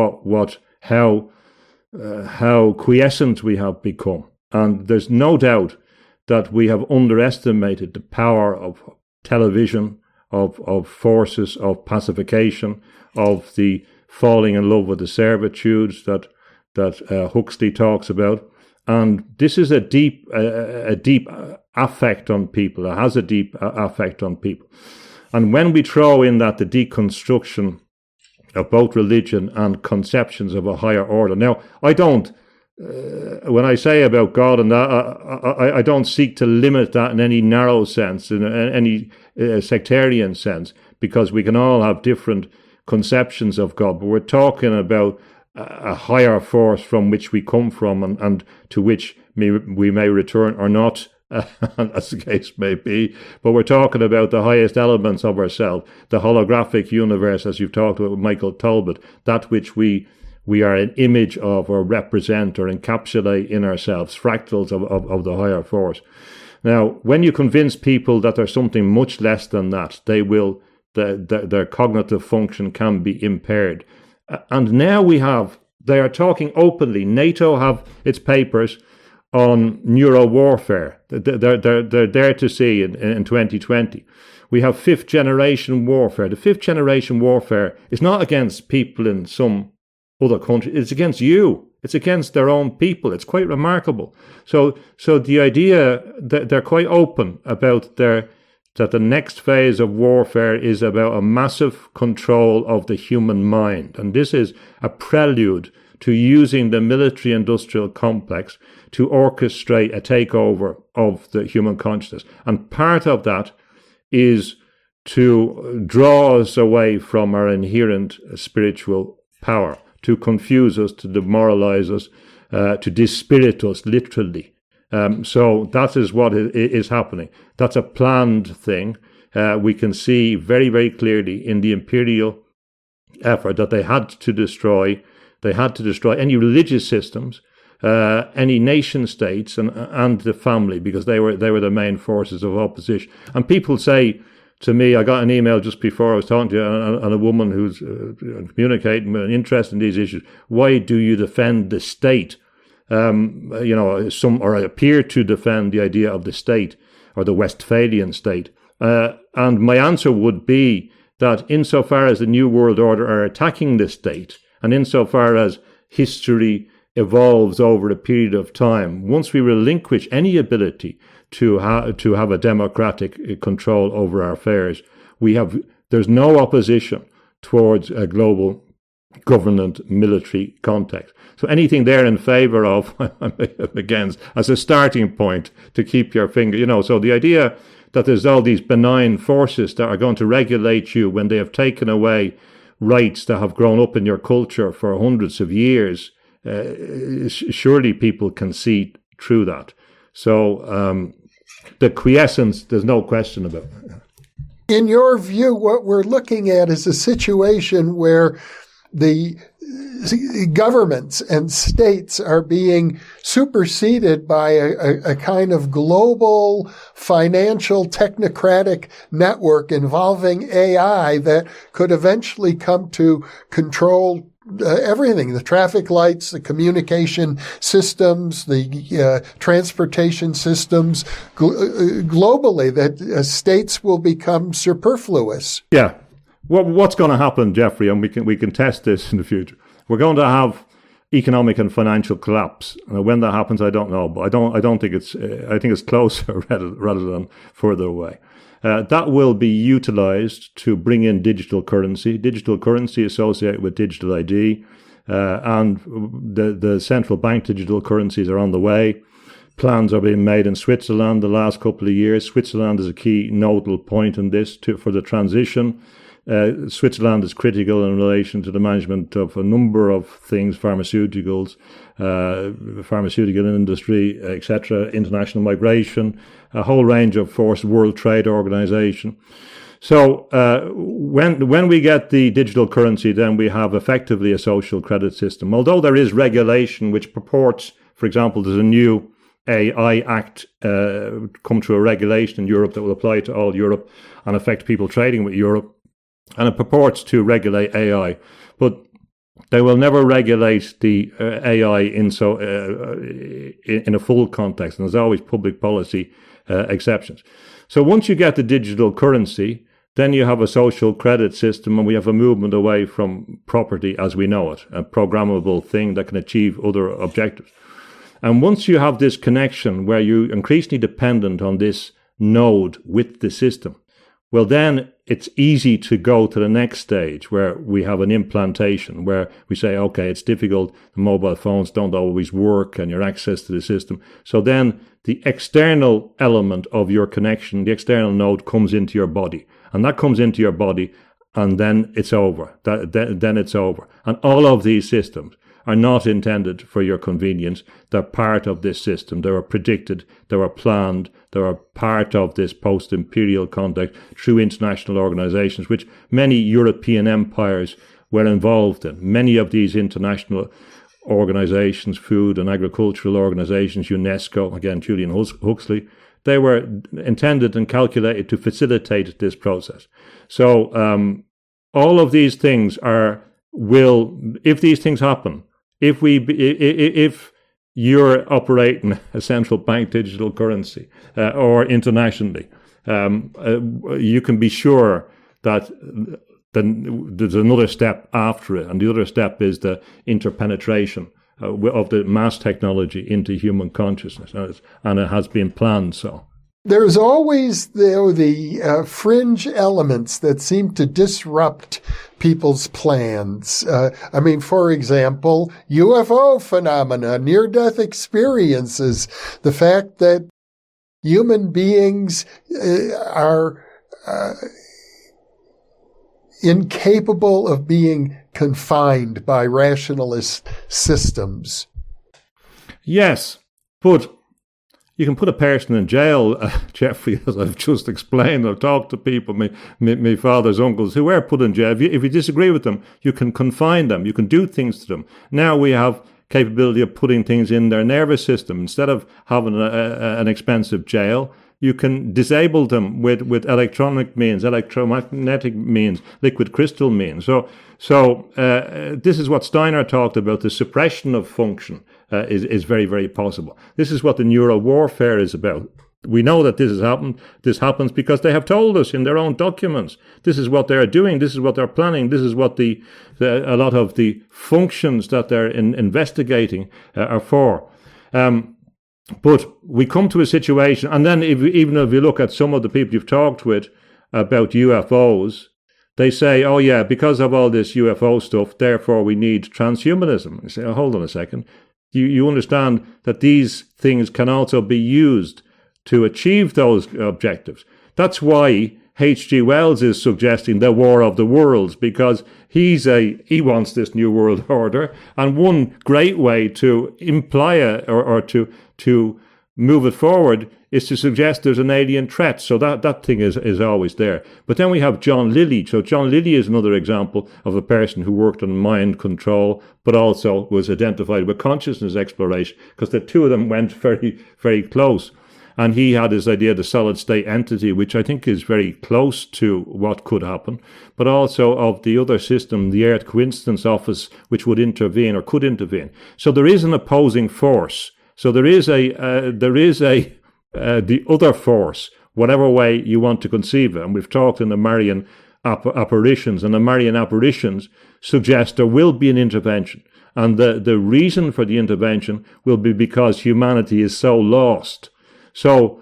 how quiescent we have become, and there's no doubt that we have underestimated the power of television, of forces of pacification, of the falling in love with the servitudes that Huxley talks about. And this is a deep affect on people. It has a deep affect on people. And when we throw in that the deconstruction of both religion and conceptions of a higher order. Now, I don't, when I say about God and that, I don't seek to limit that in any narrow sense, in any sectarian sense, because we can all have different conceptions of God. But we're talking about a higher force from which we come from and to which we may return or not, as the case may be. But we're talking about the highest elements of ourselves, the holographic universe, as you've talked about with Michael Talbot, that which we are an image of or represent or encapsulate in ourselves, fractals of the higher force. Now, when you convince people that there's something much less than that, their cognitive function can be impaired. And now they are talking openly. NATO have its papers on neuro warfare. They're there to see in 2020. We have fifth generation warfare. The fifth generation warfare is not against people in some other country. It's against you. It's against their own people. It's quite remarkable. So the idea that they're quite open about that the next phase of warfare is about a massive control of the human mind. And this is a prelude to using the military-industrial complex to orchestrate a takeover of the human consciousness. And part of that is to draw us away from our inherent spiritual power, to confuse us, to demoralize us, to dispirit us, literally. So that is what is happening. That's a planned thing. We can see very, very clearly in the imperial effort that they had to destroy any religious systems, any nation states, and the family, because they were the main forces of opposition. And people say to me, I got an email just before I was talking to you, and a woman who's communicating with an interest in these issues. Why do you defend the state? Or appear to defend the idea of the state or the Westphalian state. And my answer would be that insofar as the New World Order are attacking the state, and insofar as history evolves over a period of time, once we relinquish any ability to have a democratic control over our affairs, there's no opposition towards a global government military context. So anything there in favor of, I'm against, as a starting point to keep your finger, so the idea that there's all these benign forces that are going to regulate you when they have taken away rights that have grown up in your culture for hundreds of years, surely people can see through that. So the quiescence, there's no question about it. In your view, what we're looking at is a situation where the governments and states are being superseded by a kind of global financial technocratic network involving AI that could eventually come to control everything, the traffic lights, the communication systems, the transportation systems globally, that states will become superfluous. Yeah. What's going to happen, Jeffrey, and we can test this in the future. We're going to have economic and financial collapse. When that happens, I don't know, but I don't think it's. I think it's closer rather than further away. That will be utilized to bring in digital currency associated with digital ID, and the central bank digital currencies are on the way. Plans are being made in Switzerland the last couple of years. Switzerland is a key nodal point in this for the transition. Switzerland is critical in relation to the management of a number of things, pharmaceuticals, pharmaceutical industry, etc., international migration, a whole range of force, World Trade Organization. So when we get the digital currency, then we have effectively a social credit system. Although there is regulation which purports, for example, there's a new AI Act come to a regulation in Europe that will apply to all Europe and affect people trading with Europe. And it purports to regulate AI, but they will never regulate the AI in a full context, and there's always public policy exceptions. So once you get the digital currency, then you have a social credit system, and we have a movement away from property as we know it, a programmable thing that can achieve other objectives. And once you have this connection where you're increasingly dependent on this node with the system, well, then it's easy to go to the next stage where we have an implantation, where we say, okay, it's difficult, the mobile phones don't always work and your access to the system. So then the external element of your connection, the external node comes into your body, and that comes into your body, and then it's over. Then it's over. And all of these systems are not intended for your convenience. They're part of this system. They were predicted. They were planned. They were part of this post-imperial context through international organizations, which many European empires were involved in. Many of these international organizations, food and agricultural organizations, UNESCO, again, Julian Huxley, They were intended and calculated to facilitate this process. So all of these things if these things happen, if you're operating a central bank digital currency or internationally, you can be sure that then there's another step after it, and the other step is the interpenetration of the mass technology into human consciousness, and it has been planned so. There's always the fringe elements that seem to disrupt people's plans. For example, UFO phenomena, near-death experiences, the fact that human beings are incapable of being confined by rationalist systems. Yes, but you can put a person in jail, Jeffrey, as I've just explained. I've talked to people, my father's uncles, who were put in jail. If you disagree with them, you can confine them. You can do things to them. Now we have capability of putting things in their nervous system. Instead of having an expensive jail, you can disable them with electronic means, electromagnetic means, liquid crystal means. So this is what Steiner talked about. The suppression of function is very, very possible. This is what the neural warfare is about. We know that this has happened. This happens because they have told us in their own documents. This is what they're doing. This is what they're planning. This is what a lot of the functions that they're investigating are for. But we come to a situation, and then even if you look at some of the people you've talked with about UFOs, they say, oh yeah, because of all this UFO stuff, therefore we need transhumanism. You say, oh, hold on a second. You understand that these things can also be used to achieve those objectives. That's why H.G. Wells is suggesting the War of the Worlds, because he wants this new world order, and one great way to imply it or to move it forward is to suggest there's an alien threat. So that thing is always there. But then we have John Lilly. So John Lilly is another example of a person who worked on mind control, but also was identified with consciousness exploration, because the two of them went very, very close. And he had his idea of the solid state entity, which I think is very close to what could happen, but also of the other system, the Earth Coincidence Office, which would intervene or could intervene. So there is an opposing force. So there is the other force, whatever way you want to conceive it. And we've talked in the Marian apparitions, and the Marian apparitions suggest there will be an intervention. And the reason for the intervention will be because humanity is so lost. So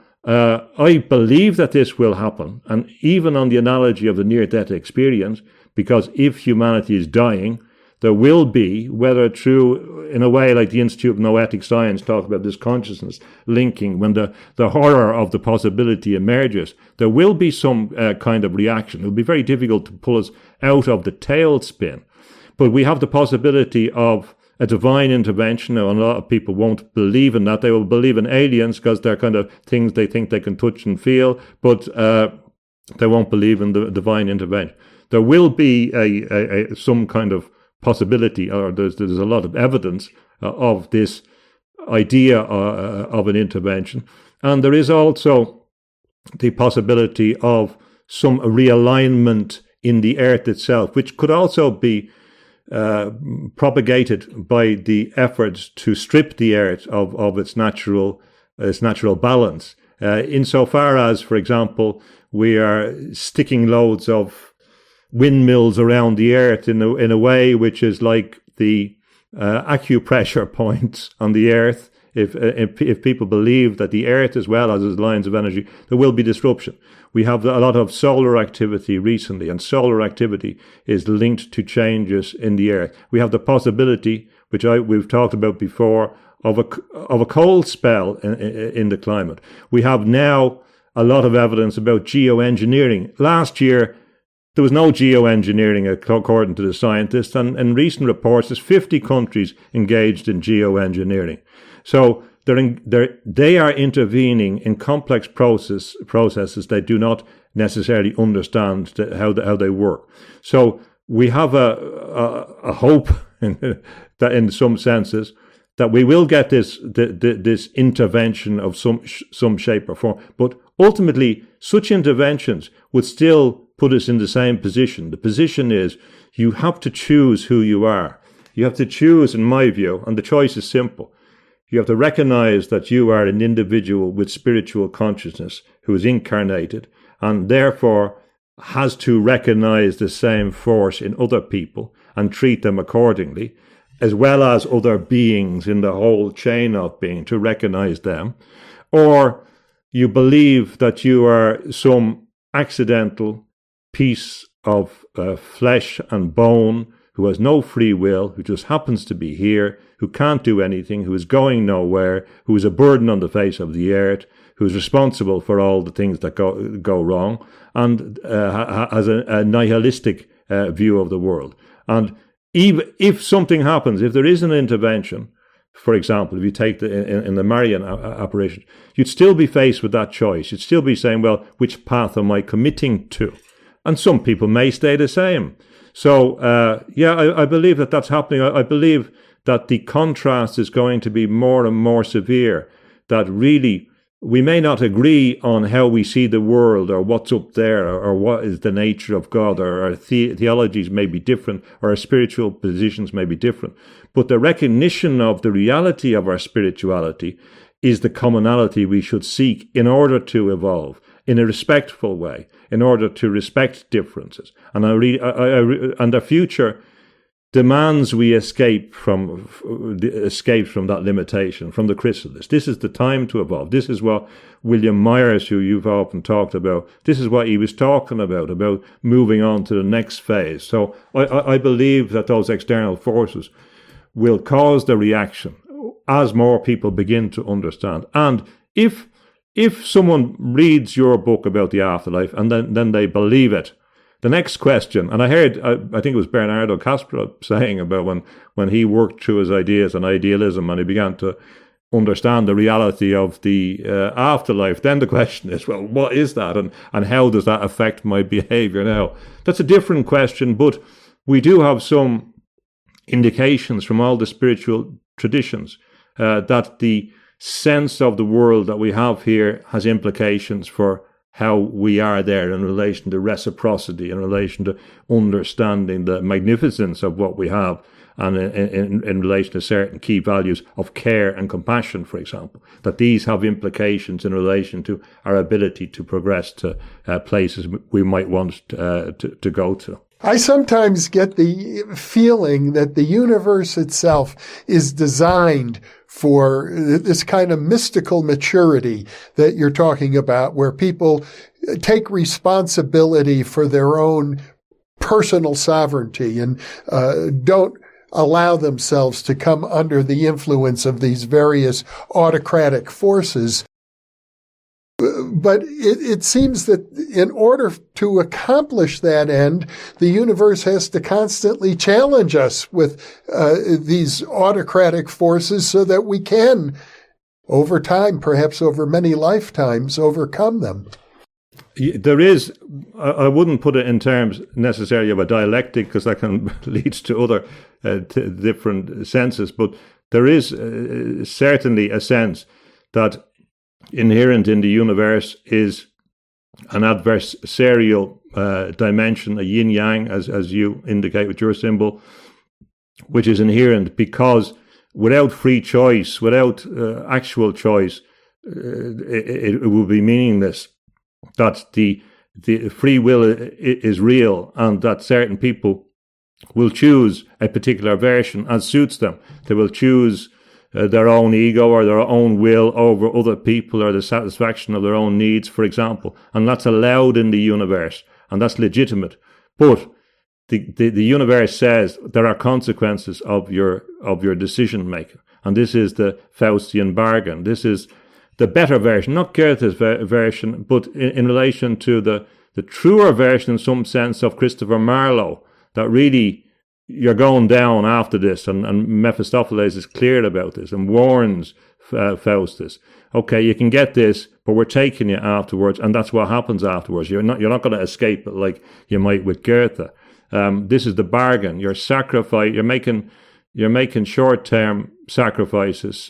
I believe that this will happen, and even on the analogy of the near-death experience, because if humanity is dying, there will be, whether through, in a way like the Institute of Noetic Science talk about this consciousness linking, when the horror of the possibility emerges, there will be some kind of reaction. It will be very difficult to pull us out of the tailspin, but we have the possibility of a divine intervention. Now, a lot of people won't believe in that. They will believe in aliens because they're kind of things they think they can touch and feel, but they won't believe in the divine intervention. There will be some kind of possibility, or there's a lot of evidence of this idea of an intervention. And there is also the possibility of some realignment in the earth itself, which could also be propagated by the efforts to strip the earth of its natural balance. Insofar as, for example, we are sticking loads of windmills around the earth in a way which is like the acupressure points on the earth. If people believe that the earth as well as its lines of energy, there will be disruption. We have a lot of solar activity recently, and solar activity is linked to changes in the earth. We have the possibility, which we've talked about before, of a cold spell in the climate. We have now a lot of evidence about geoengineering. Last year, there was no geoengineering according to the scientists, and in recent reports, there's 50 countries engaged in geoengineering. So they are intervening in complex processes they do not necessarily understand how they work. So we have a hope that in some senses that we will get this intervention of some shape or form. But ultimately, such interventions would still put us in the same position. The position is you have to choose who you are. You have to choose, in my view, and the choice is simple. You have to recognize that you are an individual with spiritual consciousness who is incarnated and therefore has to recognize the same force in other people and treat them accordingly, as well as other beings in the whole chain of being, to recognize them. Or you believe that you are some accidental piece of flesh and bone who has no free will, who just happens to be here, who can't do anything, who is going nowhere, who is a burden on the face of the earth, who is responsible for all the things that go wrong, and has a nihilistic view of the world. And even if something happens, if there is an intervention, for example, if you take in the Marian apparition, you'd still be faced with that choice. You'd still be saying, well, which path am I committing to? And some people may stay the same. So, I believe that that's happening. I believe that the contrast is going to be more and more severe, that really we may not agree on how we see the world or what's up there or what is the nature of God, or our theologies may be different, or our spiritual positions may be different. But the recognition of the reality of our spirituality is the commonality we should seek in order to evolve in a respectful way, in order to respect differences. And and the future demands we escape from that limitation, from the chrysalis. This is the time to evolve. This is what William Myers, who you've often talked about, this is what he was talking about moving on to the next phase. So I believe that those external forces will cause the reaction as more people begin to understand. And if someone reads your book about the afterlife and then they believe it, the next question, and I heard, I think it was Bernardo Kasparov saying about when he worked through his ideas on idealism and he began to understand the reality of the afterlife, then the question is, well, what is that, and how does that affect my behavior now? That's a different question, but we do have some indications from all the spiritual traditions that the sense of the world that we have here has implications for how we are there in relation to reciprocity, in relation to understanding the magnificence of what we have, and in relation to certain key values of care and compassion, for example, that these have implications in relation to our ability to progress to places we might want to go to. I sometimes get the feeling that the universe itself is designed for this kind of mystical maturity that you're talking about, where people take responsibility for their own personal sovereignty and don't allow themselves to come under the influence of these various autocratic forces. But it seems that in order to accomplish that end, the universe has to constantly challenge us with these autocratic forces so that we can, over time, perhaps over many lifetimes, overcome them. There is, I wouldn't put it in terms necessarily of a dialectic, because that can lead to other different senses, but there is certainly a sense that inherent in the universe is an adversarial dimension, a yin-yang, as you indicate with your symbol, which is inherent because without free choice, without actual choice, it will be meaningless. That the free will is real, and that certain people will choose a particular version as suits them. They will choose their own ego or their own will over other people, or the satisfaction of their own needs, for example. And that's allowed in the universe, and that's legitimate. But the universe says there are consequences of your decision making. And this is the Faustian bargain. This is the better version, not Goethe's version, but in relation to the truer version in some sense of Christopher Marlowe, that really you're going down after this, and Mephistopheles is clear about this and warns Faustus. Okay, you can get this, but we're taking you afterwards, and that's what happens afterwards. You're not going to escape it like you might with Goethe. This is the bargain. You're making you're making short-term sacrifices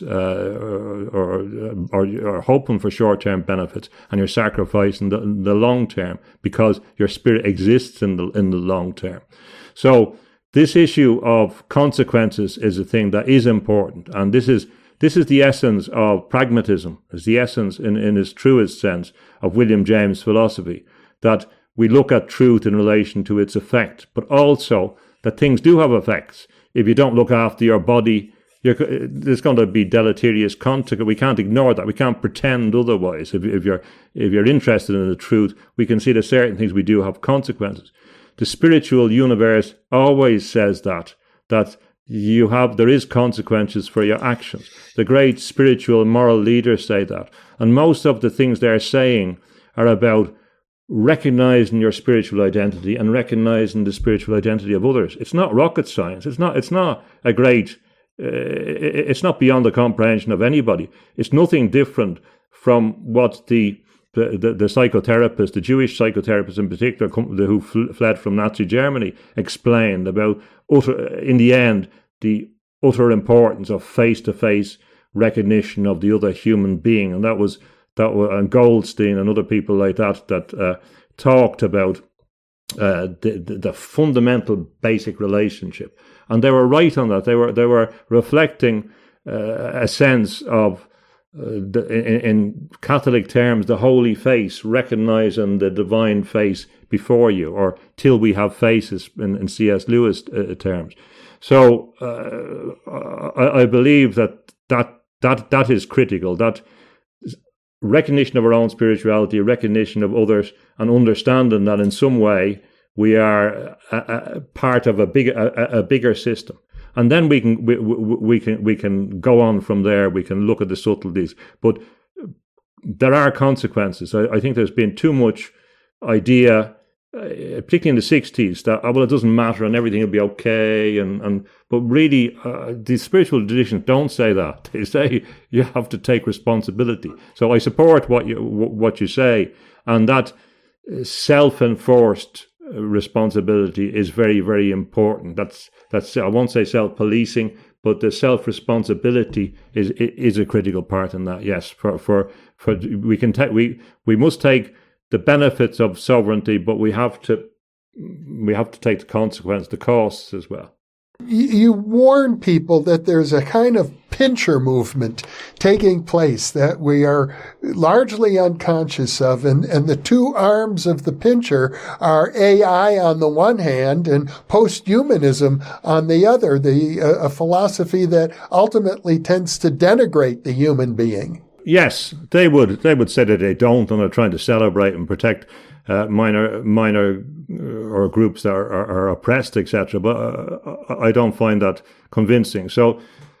or hoping for short-term benefits, and you're sacrificing the long term because your spirit exists in the long term. So this issue of consequences is a thing that is important, and this is the essence of pragmatism. Is the essence, in its truest sense, of William James' philosophy, that we look at truth in relation to its effect, but also that things do have effects. If you don't look after your body, there's going to be deleterious consequences. We can't ignore that. We can't pretend otherwise. If you're interested in the truth, we can see that certain things we do have consequences. The spiritual universe always says that there is consequences for your actions. The great spiritual and moral leaders say that. And most of the things they're saying are about recognizing your spiritual identity and recognizing the spiritual identity of others. It's not rocket science. It's not a great, it's not beyond the comprehension of anybody. It's nothing different from what the psychotherapist, the Jewish psychotherapist in particular, who fled from Nazi Germany, explained about in the end, the utter importance of face-to-face recognition of the other human being. And that was and Goldstein and other people like that talked about the fundamental basic relationship. And they were right on that. They were reflecting a sense of, in Catholic terms, the holy face, recognizing the divine face before you, or till we have faces in C.S. Lewis terms. So I believe that is critical, that recognition of our own spirituality, recognition of others, and understanding that in some way we are a part of a bigger system. And then we can go on from there. We can look at the subtleties, but there are consequences. I think there's been too much idea, particularly in the 60s, that it doesn't matter and everything will be okay. But really, the spiritual traditions don't say that. They say you have to take responsibility. So I support what you say, and that self-enforced responsibility is very, very important. That's I won't say self-policing, but the self-responsibility is a critical part in that. Yes, for we must take the benefits of sovereignty, but we have to take the consequence, the costs as well. You warn people that there's a kind of pincher movement taking place that we are largely unconscious of, and the two arms of the pincher are AI on the one hand and posthumanism on the other, a philosophy that ultimately tends to denigrate the human being. Yes, they would say that they don't, and are trying to celebrate and protect minor or groups that are oppressed, etc. But I don't find that convincing. So,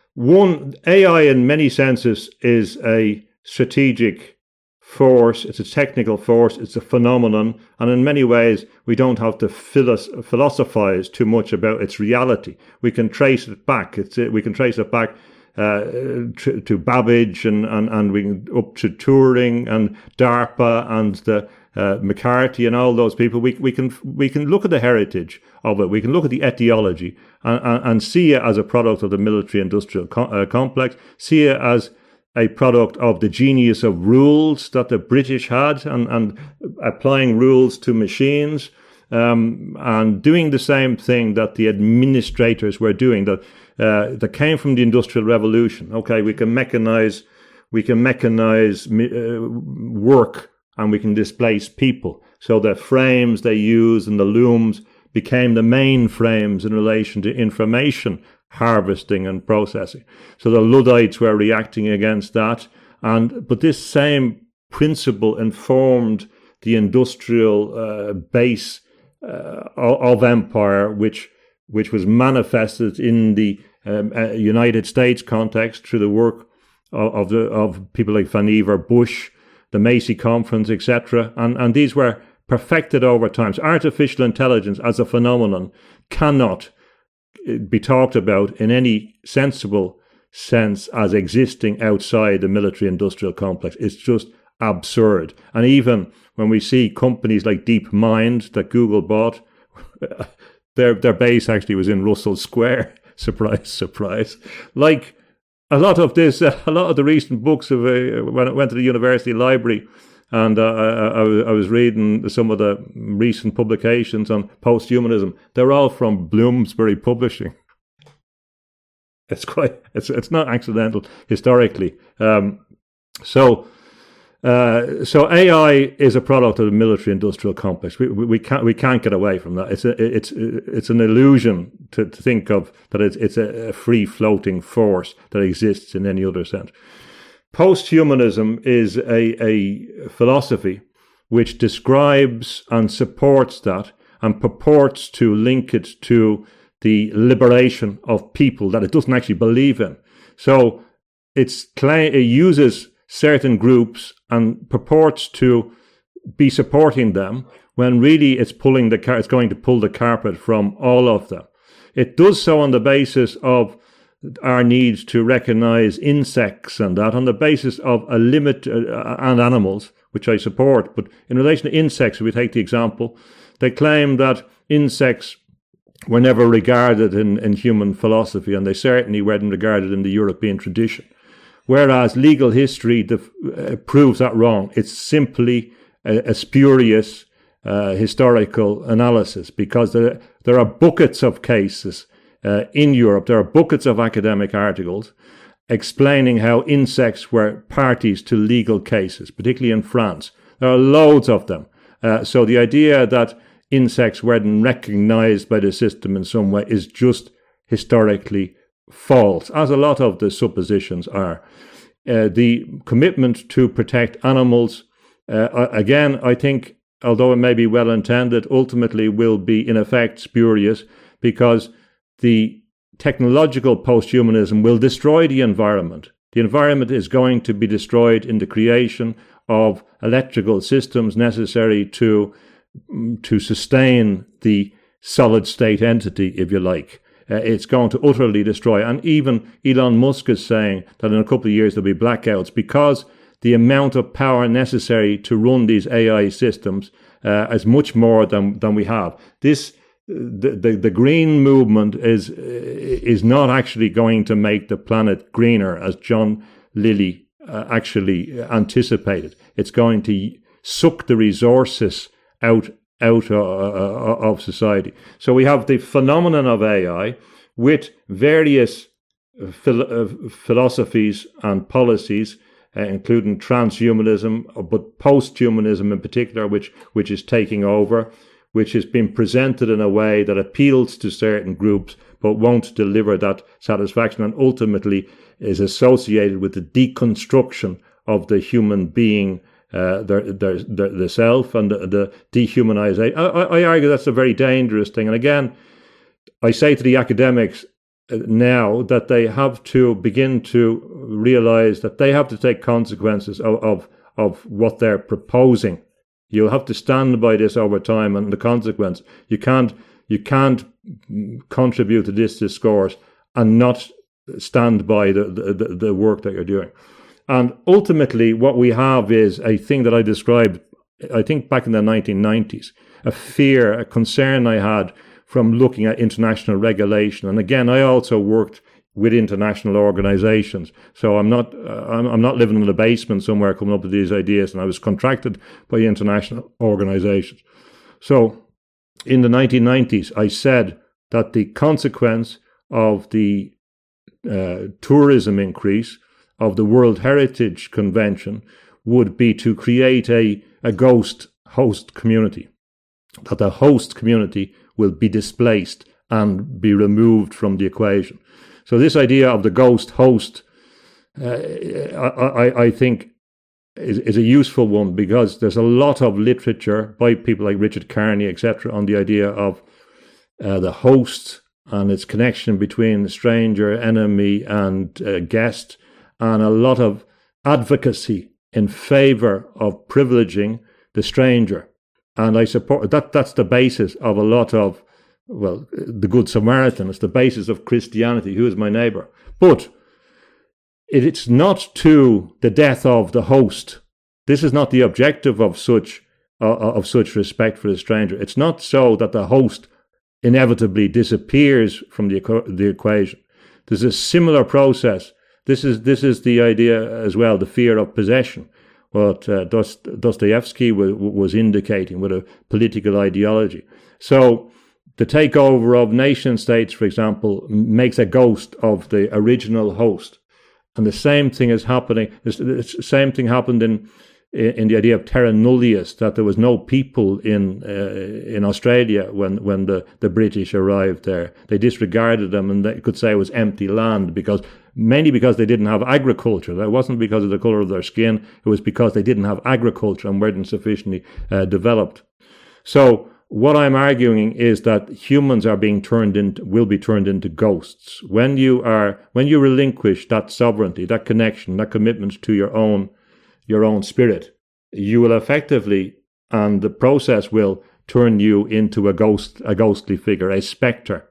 AI in many senses is a strategic force. It's a technical force. It's a phenomenon, and in many ways, we don't have to philosophize too much about its reality. We can trace it back. We can trace it back to Babbage and we can up to Turing and DARPA and the McCarthy and all those people. We can look at the heritage of it. We can look at the etiology and see it as a product of the military-industrial complex. See it as a product of the genius of rules that the British had and applying rules to machines and doing the same thing that the administrators were doing. That came from the Industrial Revolution. Okay, we can mechanize work, and we can displace people. So the frames they use and the looms became the main frames in relation to information harvesting and processing. So the Luddites were reacting against that, but this same principle informed the industrial base of empire, which was manifested in the United States context through the work of people like Vannevar Bush, the Macy Conference, etc. And these were perfected over time. So artificial intelligence as a phenomenon cannot be talked about in any sensible sense as existing outside the military-industrial complex. It's just absurd. And even when we see companies like DeepMind that Google bought, their base actually was in Russell Square. Surprise, surprise. Like a lot of the recent books when I went to the university library, and I was reading some of the recent publications on posthumanism. They're all from Bloomsbury Publishing. It's not accidental historically. So AI is a product of the military-industrial complex. We can't get away from that. It's an illusion to think of that it's a free-floating force that exists in any other sense. Posthumanism is a philosophy which describes and supports that and purports to link it to the liberation of people that it doesn't actually believe in. So it uses certain groups and purports to be supporting them when really it's going to pull the carpet from all of them. It does so on the basis of our needs to recognize insects and that, on the basis of a limit, and animals, which I support. But in relation to insects, if we take the example, they claim that insects were never regarded in human philosophy, and they certainly weren't regarded in the European tradition. Whereas legal history proves that wrong. It's simply a spurious historical analysis, because there are buckets of cases in Europe. There are buckets of academic articles explaining how insects were parties to legal cases, particularly in France. There are loads of them. So the idea that insects weren't recognized by the system in some way is just historically false, as a lot of the suppositions are. The commitment to protect animals, again, I think, although it may be well intended, ultimately will be in effect spurious, because the technological posthumanism will destroy the environment. The environment is going to be destroyed in the creation of electrical systems necessary to sustain the solid state entity, if you like. It's going to utterly destroy. And even Elon Musk is saying that in a couple of years there'll be blackouts, because the amount of power necessary to run these AI systems is much more than we have. The green movement is not actually going to make the planet greener, as John Lilly actually anticipated. It's going to suck the resources out of society. So we have the phenomenon of AI with various philosophies and policies, including transhumanism, but posthumanism in particular, which is taking over, which has been presented in a way that appeals to certain groups but won't deliver that satisfaction, and ultimately is associated with the deconstruction of the human being, the self, and the dehumanization. I argue that's a very dangerous thing. And again, I say to the academics now that they have to begin to realize that they have to take consequences of what they're proposing. You'll have to stand by this over time, and the consequence. You can't contribute to this discourse and not stand by the work that you're doing. And ultimately, what we have is a thing that I described, I think, back in the 1990s, a fear, a concern I had from looking at international regulation. And again, I also worked with international organizations. So I'm not living in a basement somewhere coming up with these ideas, and I was contracted by international organizations. So in the 1990s, I said that the consequence of the tourism increase of the World Heritage Convention would be to create a ghost host community, that the host community will be displaced and be removed from the equation. So this idea of the ghost host, I think, is a useful one, because there's a lot of literature by people like Richard Carney, etc., on the idea of the host and its connection between the stranger, enemy, and guest, and a lot of advocacy in favor of privileging the stranger. And I support that. That's the basis of a lot of, well, the Good Samaritan. It's the basis of Christianity. Who is my neighbor? But it's not to the death of the host. This is not the objective of such respect for the stranger. It's not so that the host inevitably disappears from the equation. There's a similar process. This is the idea as well, the fear of possession, what Dostoevsky was indicating with a political ideology. So the takeover of nation states, for example, makes a ghost of the original host. And the same thing is happening. The same thing happened in the idea of terra nullius, that there was no people in Australia when the British arrived there. They disregarded them, and they could say it was empty land mainly because they didn't have agriculture. That wasn't because of the colour of their skin. It was because they didn't have agriculture and weren't sufficiently developed. So what I'm arguing is that humans will be turned into ghosts when you relinquish that sovereignty, that connection, that commitment to your own spirit. You will effectively, and the process will turn you into a ghostly figure, a spectre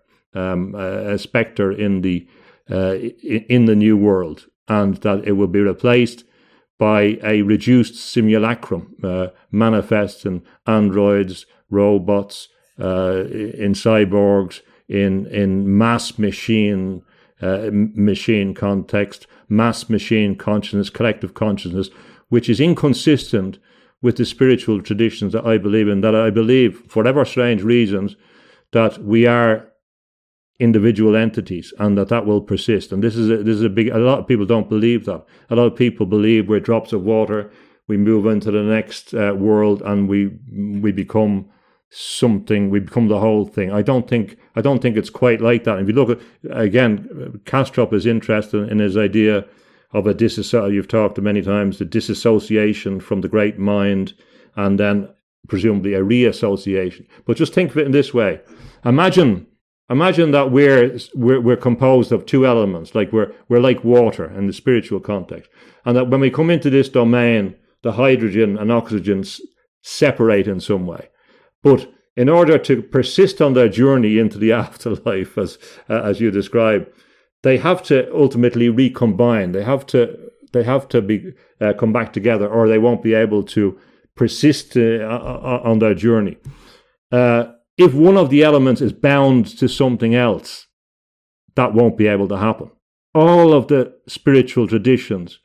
in the new world, and that it will be replaced by a reduced simulacrum, manifests in androids, robots, in cyborgs, in mass machine context, mass machine consciousness, collective consciousness, which is inconsistent with the spiritual traditions that I believe in, that I believe, for whatever strange reasons, that we are individual entities and that will persist. And this is a lot of people don't believe that. A lot of people believe we're drops of water, we move into the next world, and we become something, we become the whole thing. I don't think it's quite like that. If you look at, again, Kastrup is interested in his idea of you've talked many times, the disassociation from the great mind, and then presumably a reassociation. But just think of it in this way. Imagine that we're composed of two elements, like we're like water in the spiritual context, and that when we come into this domain, the hydrogen and oxygen separate in some way. But in order to persist on their journey into the afterlife, as you describe, they have to ultimately recombine. They have to be come back together, or they won't be able to persist on their journey. If one of the elements is bound to something else, that won't be able to happen. All of the spiritual traditions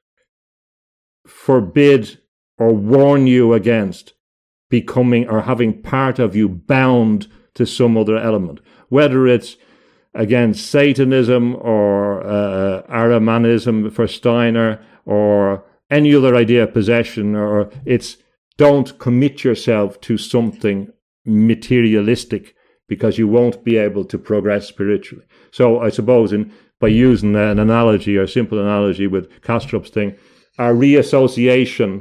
forbid or warn you against becoming or having part of you bound to some other element, whether it's against Satanism or Ahrimanism for Steiner or any other idea of possession, or it's don't commit yourself to something materialistic because you won't be able to progress spiritually. So I suppose by using an analogy or a simple analogy with Kastrup's thing, our reassociation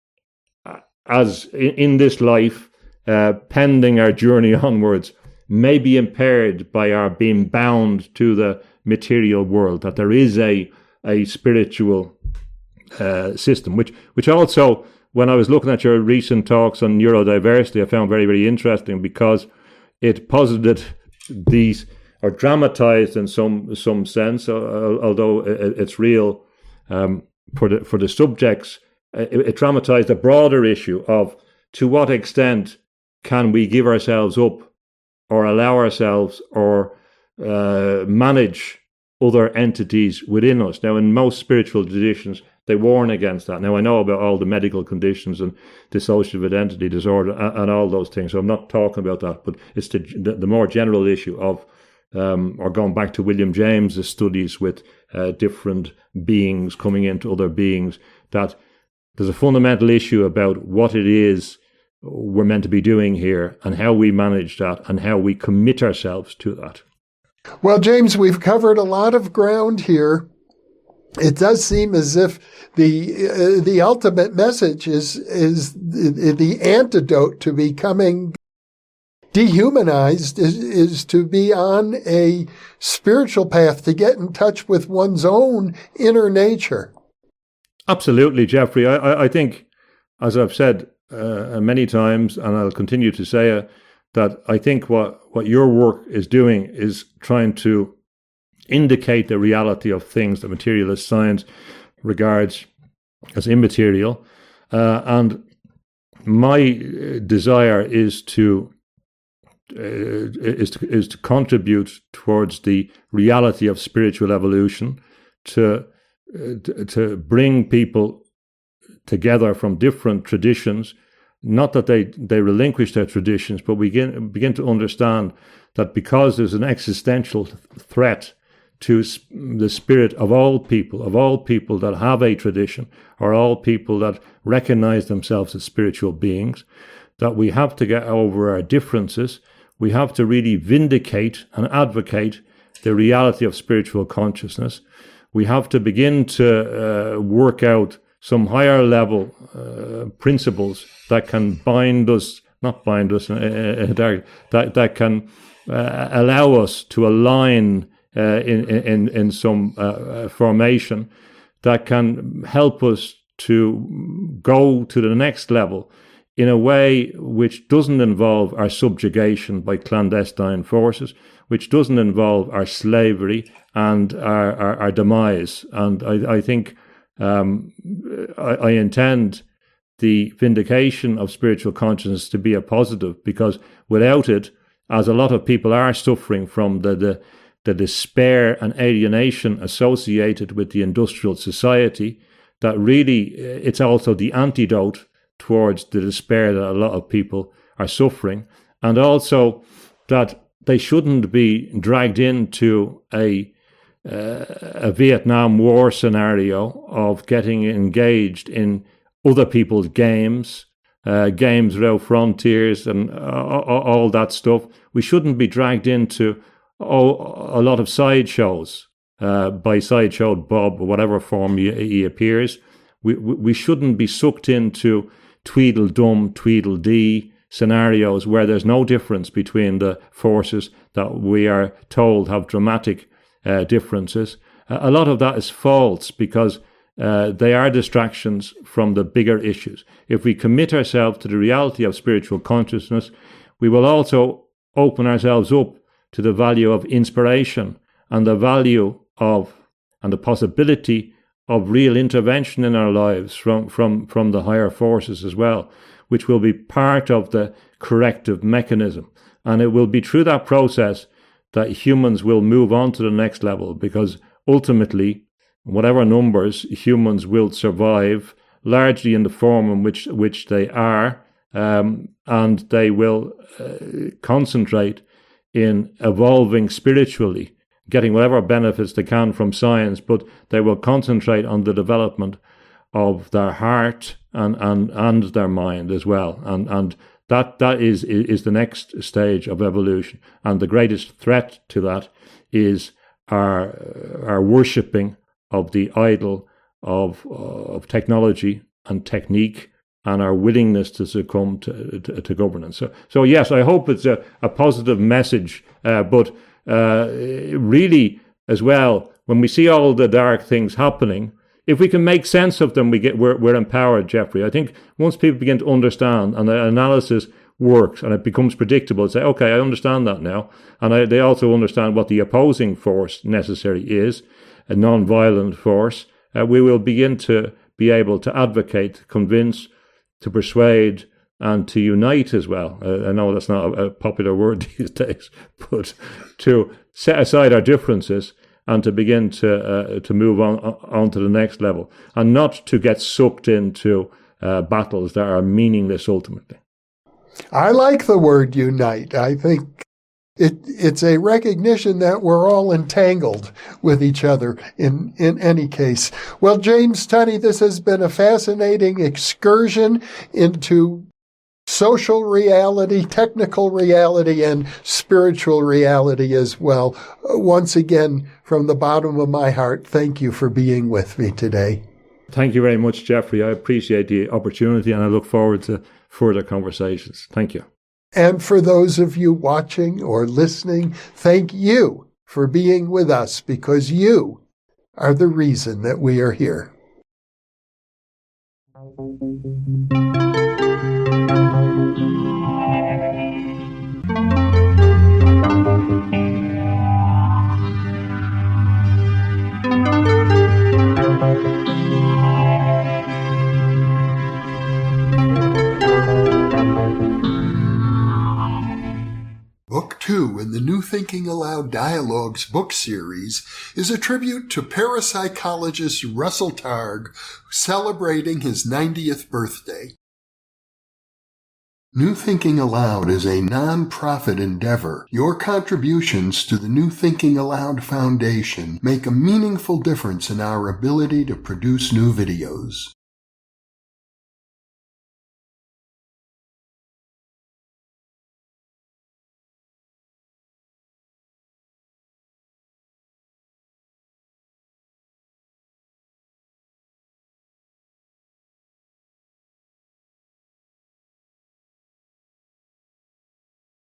as in this life, pending our journey onwards, may be impaired by our being bound to the material world, that there is a spiritual system, which also, when I was looking at your recent talks on neurodiversity, I found very, very interesting, because it posited these, or dramatized in some sense, although it's real for the subjects. It dramatized a broader issue of to what extent can we give ourselves up or allow ourselves or manage other entities within us. Now, in most spiritual traditions, they warn against that. Now, I know about all the medical conditions and dissociative identity disorder and all those things, so I'm not talking about that, but it's the more general issue of, or going back to William James's studies with different beings coming into other beings, that there's a fundamental issue about what it is we're meant to be doing here and how we manage that and how we commit ourselves to that. Well, James, we've covered a lot of ground here. It does seem as if the ultimate message is the antidote to becoming dehumanized is to be on a spiritual path, to get in touch with one's own inner nature. Absolutely, Jeffrey. I think, as I've said many times, and I'll continue to say it, that I think what your work is doing is trying to indicate the reality of things that materialist science regards as immaterial. And my desire is to is to contribute towards the reality of spiritual evolution, to bring people together from different traditions. Not that they relinquish their traditions, but we begin to understand that because there's an existential threat to the spirit of all people that have a tradition, or all people that recognize themselves as spiritual beings, that we have to get over our differences. We have to really vindicate and advocate the reality of spiritual consciousness. We have to begin to work out some higher level principles that can that can allow us to align in some formation that can help us to go to the next level in a way which doesn't involve our subjugation by clandestine forces, which doesn't involve our slavery and our demise. And I think I intend the vindication of spiritual consciousness to be a positive, because without it, as a lot of people are suffering from the despair and alienation associated with the industrial society, that really it's also the antidote towards the despair that a lot of people are suffering, and also that they shouldn't be dragged into a Vietnam War scenario of getting engaged in other people's games without frontiers and all that stuff. We shouldn't be dragged into a lot of sideshows by Sideshow Bob or whatever form he appears. We shouldn't be sucked into Tweedledum, Tweedledee scenarios where there's no difference between the forces that we are told have dramatic differences. A lot of that is false, because they are distractions from the bigger issues. If we commit ourselves to the reality of spiritual consciousness, we will also open ourselves up to the value of inspiration and the value of and the possibility of real intervention in our lives from the higher forces as well, which will be part of the corrective mechanism. And it will be through that process that humans will move on to the next level, because ultimately, whatever numbers, humans will survive largely in the form in which they are, and they will concentrate in evolving spiritually, getting whatever benefits they can from science, but they will concentrate on the development of their heart and their mind as well. And that is the next stage of evolution. And the greatest threat to that is our worshipping of the idol of technology and technique, and our willingness to succumb to governance. So yes, I hope it's a positive message, but really as well, when we see all the dark things happening, if we can make sense of them, we're empowered, Jeffrey. I think once people begin to understand and the analysis works and it becomes predictable, say, okay, I understand that now. And they also understand what the opposing force necessary is, a non-violent force. We will begin to be able to advocate, convince, to persuade, and to unite as well. I know that's not a popular word these days, but to set aside our differences and to begin to move on to the next level, and not to get sucked into battles that are meaningless ultimately. I like the word unite. I think it's a recognition that we're all entangled with each other in any case. Well, James Tunney, this has been a fascinating excursion into social reality, technical reality, and spiritual reality as well. Once again, from the bottom of my heart, thank you for being with me today. Thank you very much, Jeffrey. I appreciate the opportunity, and I look forward to further conversations. Thank you. And for those of you watching or listening, thank you for being with us, because you are the reason that we are here. Book 2 in the New Thinking Aloud Dialogues book series is a tribute to parapsychologist Russell Targ, celebrating his 90th birthday. New Thinking Aloud is a non-profit endeavor. Your contributions to the New Thinking Aloud Foundation make a meaningful difference in our ability to produce new videos.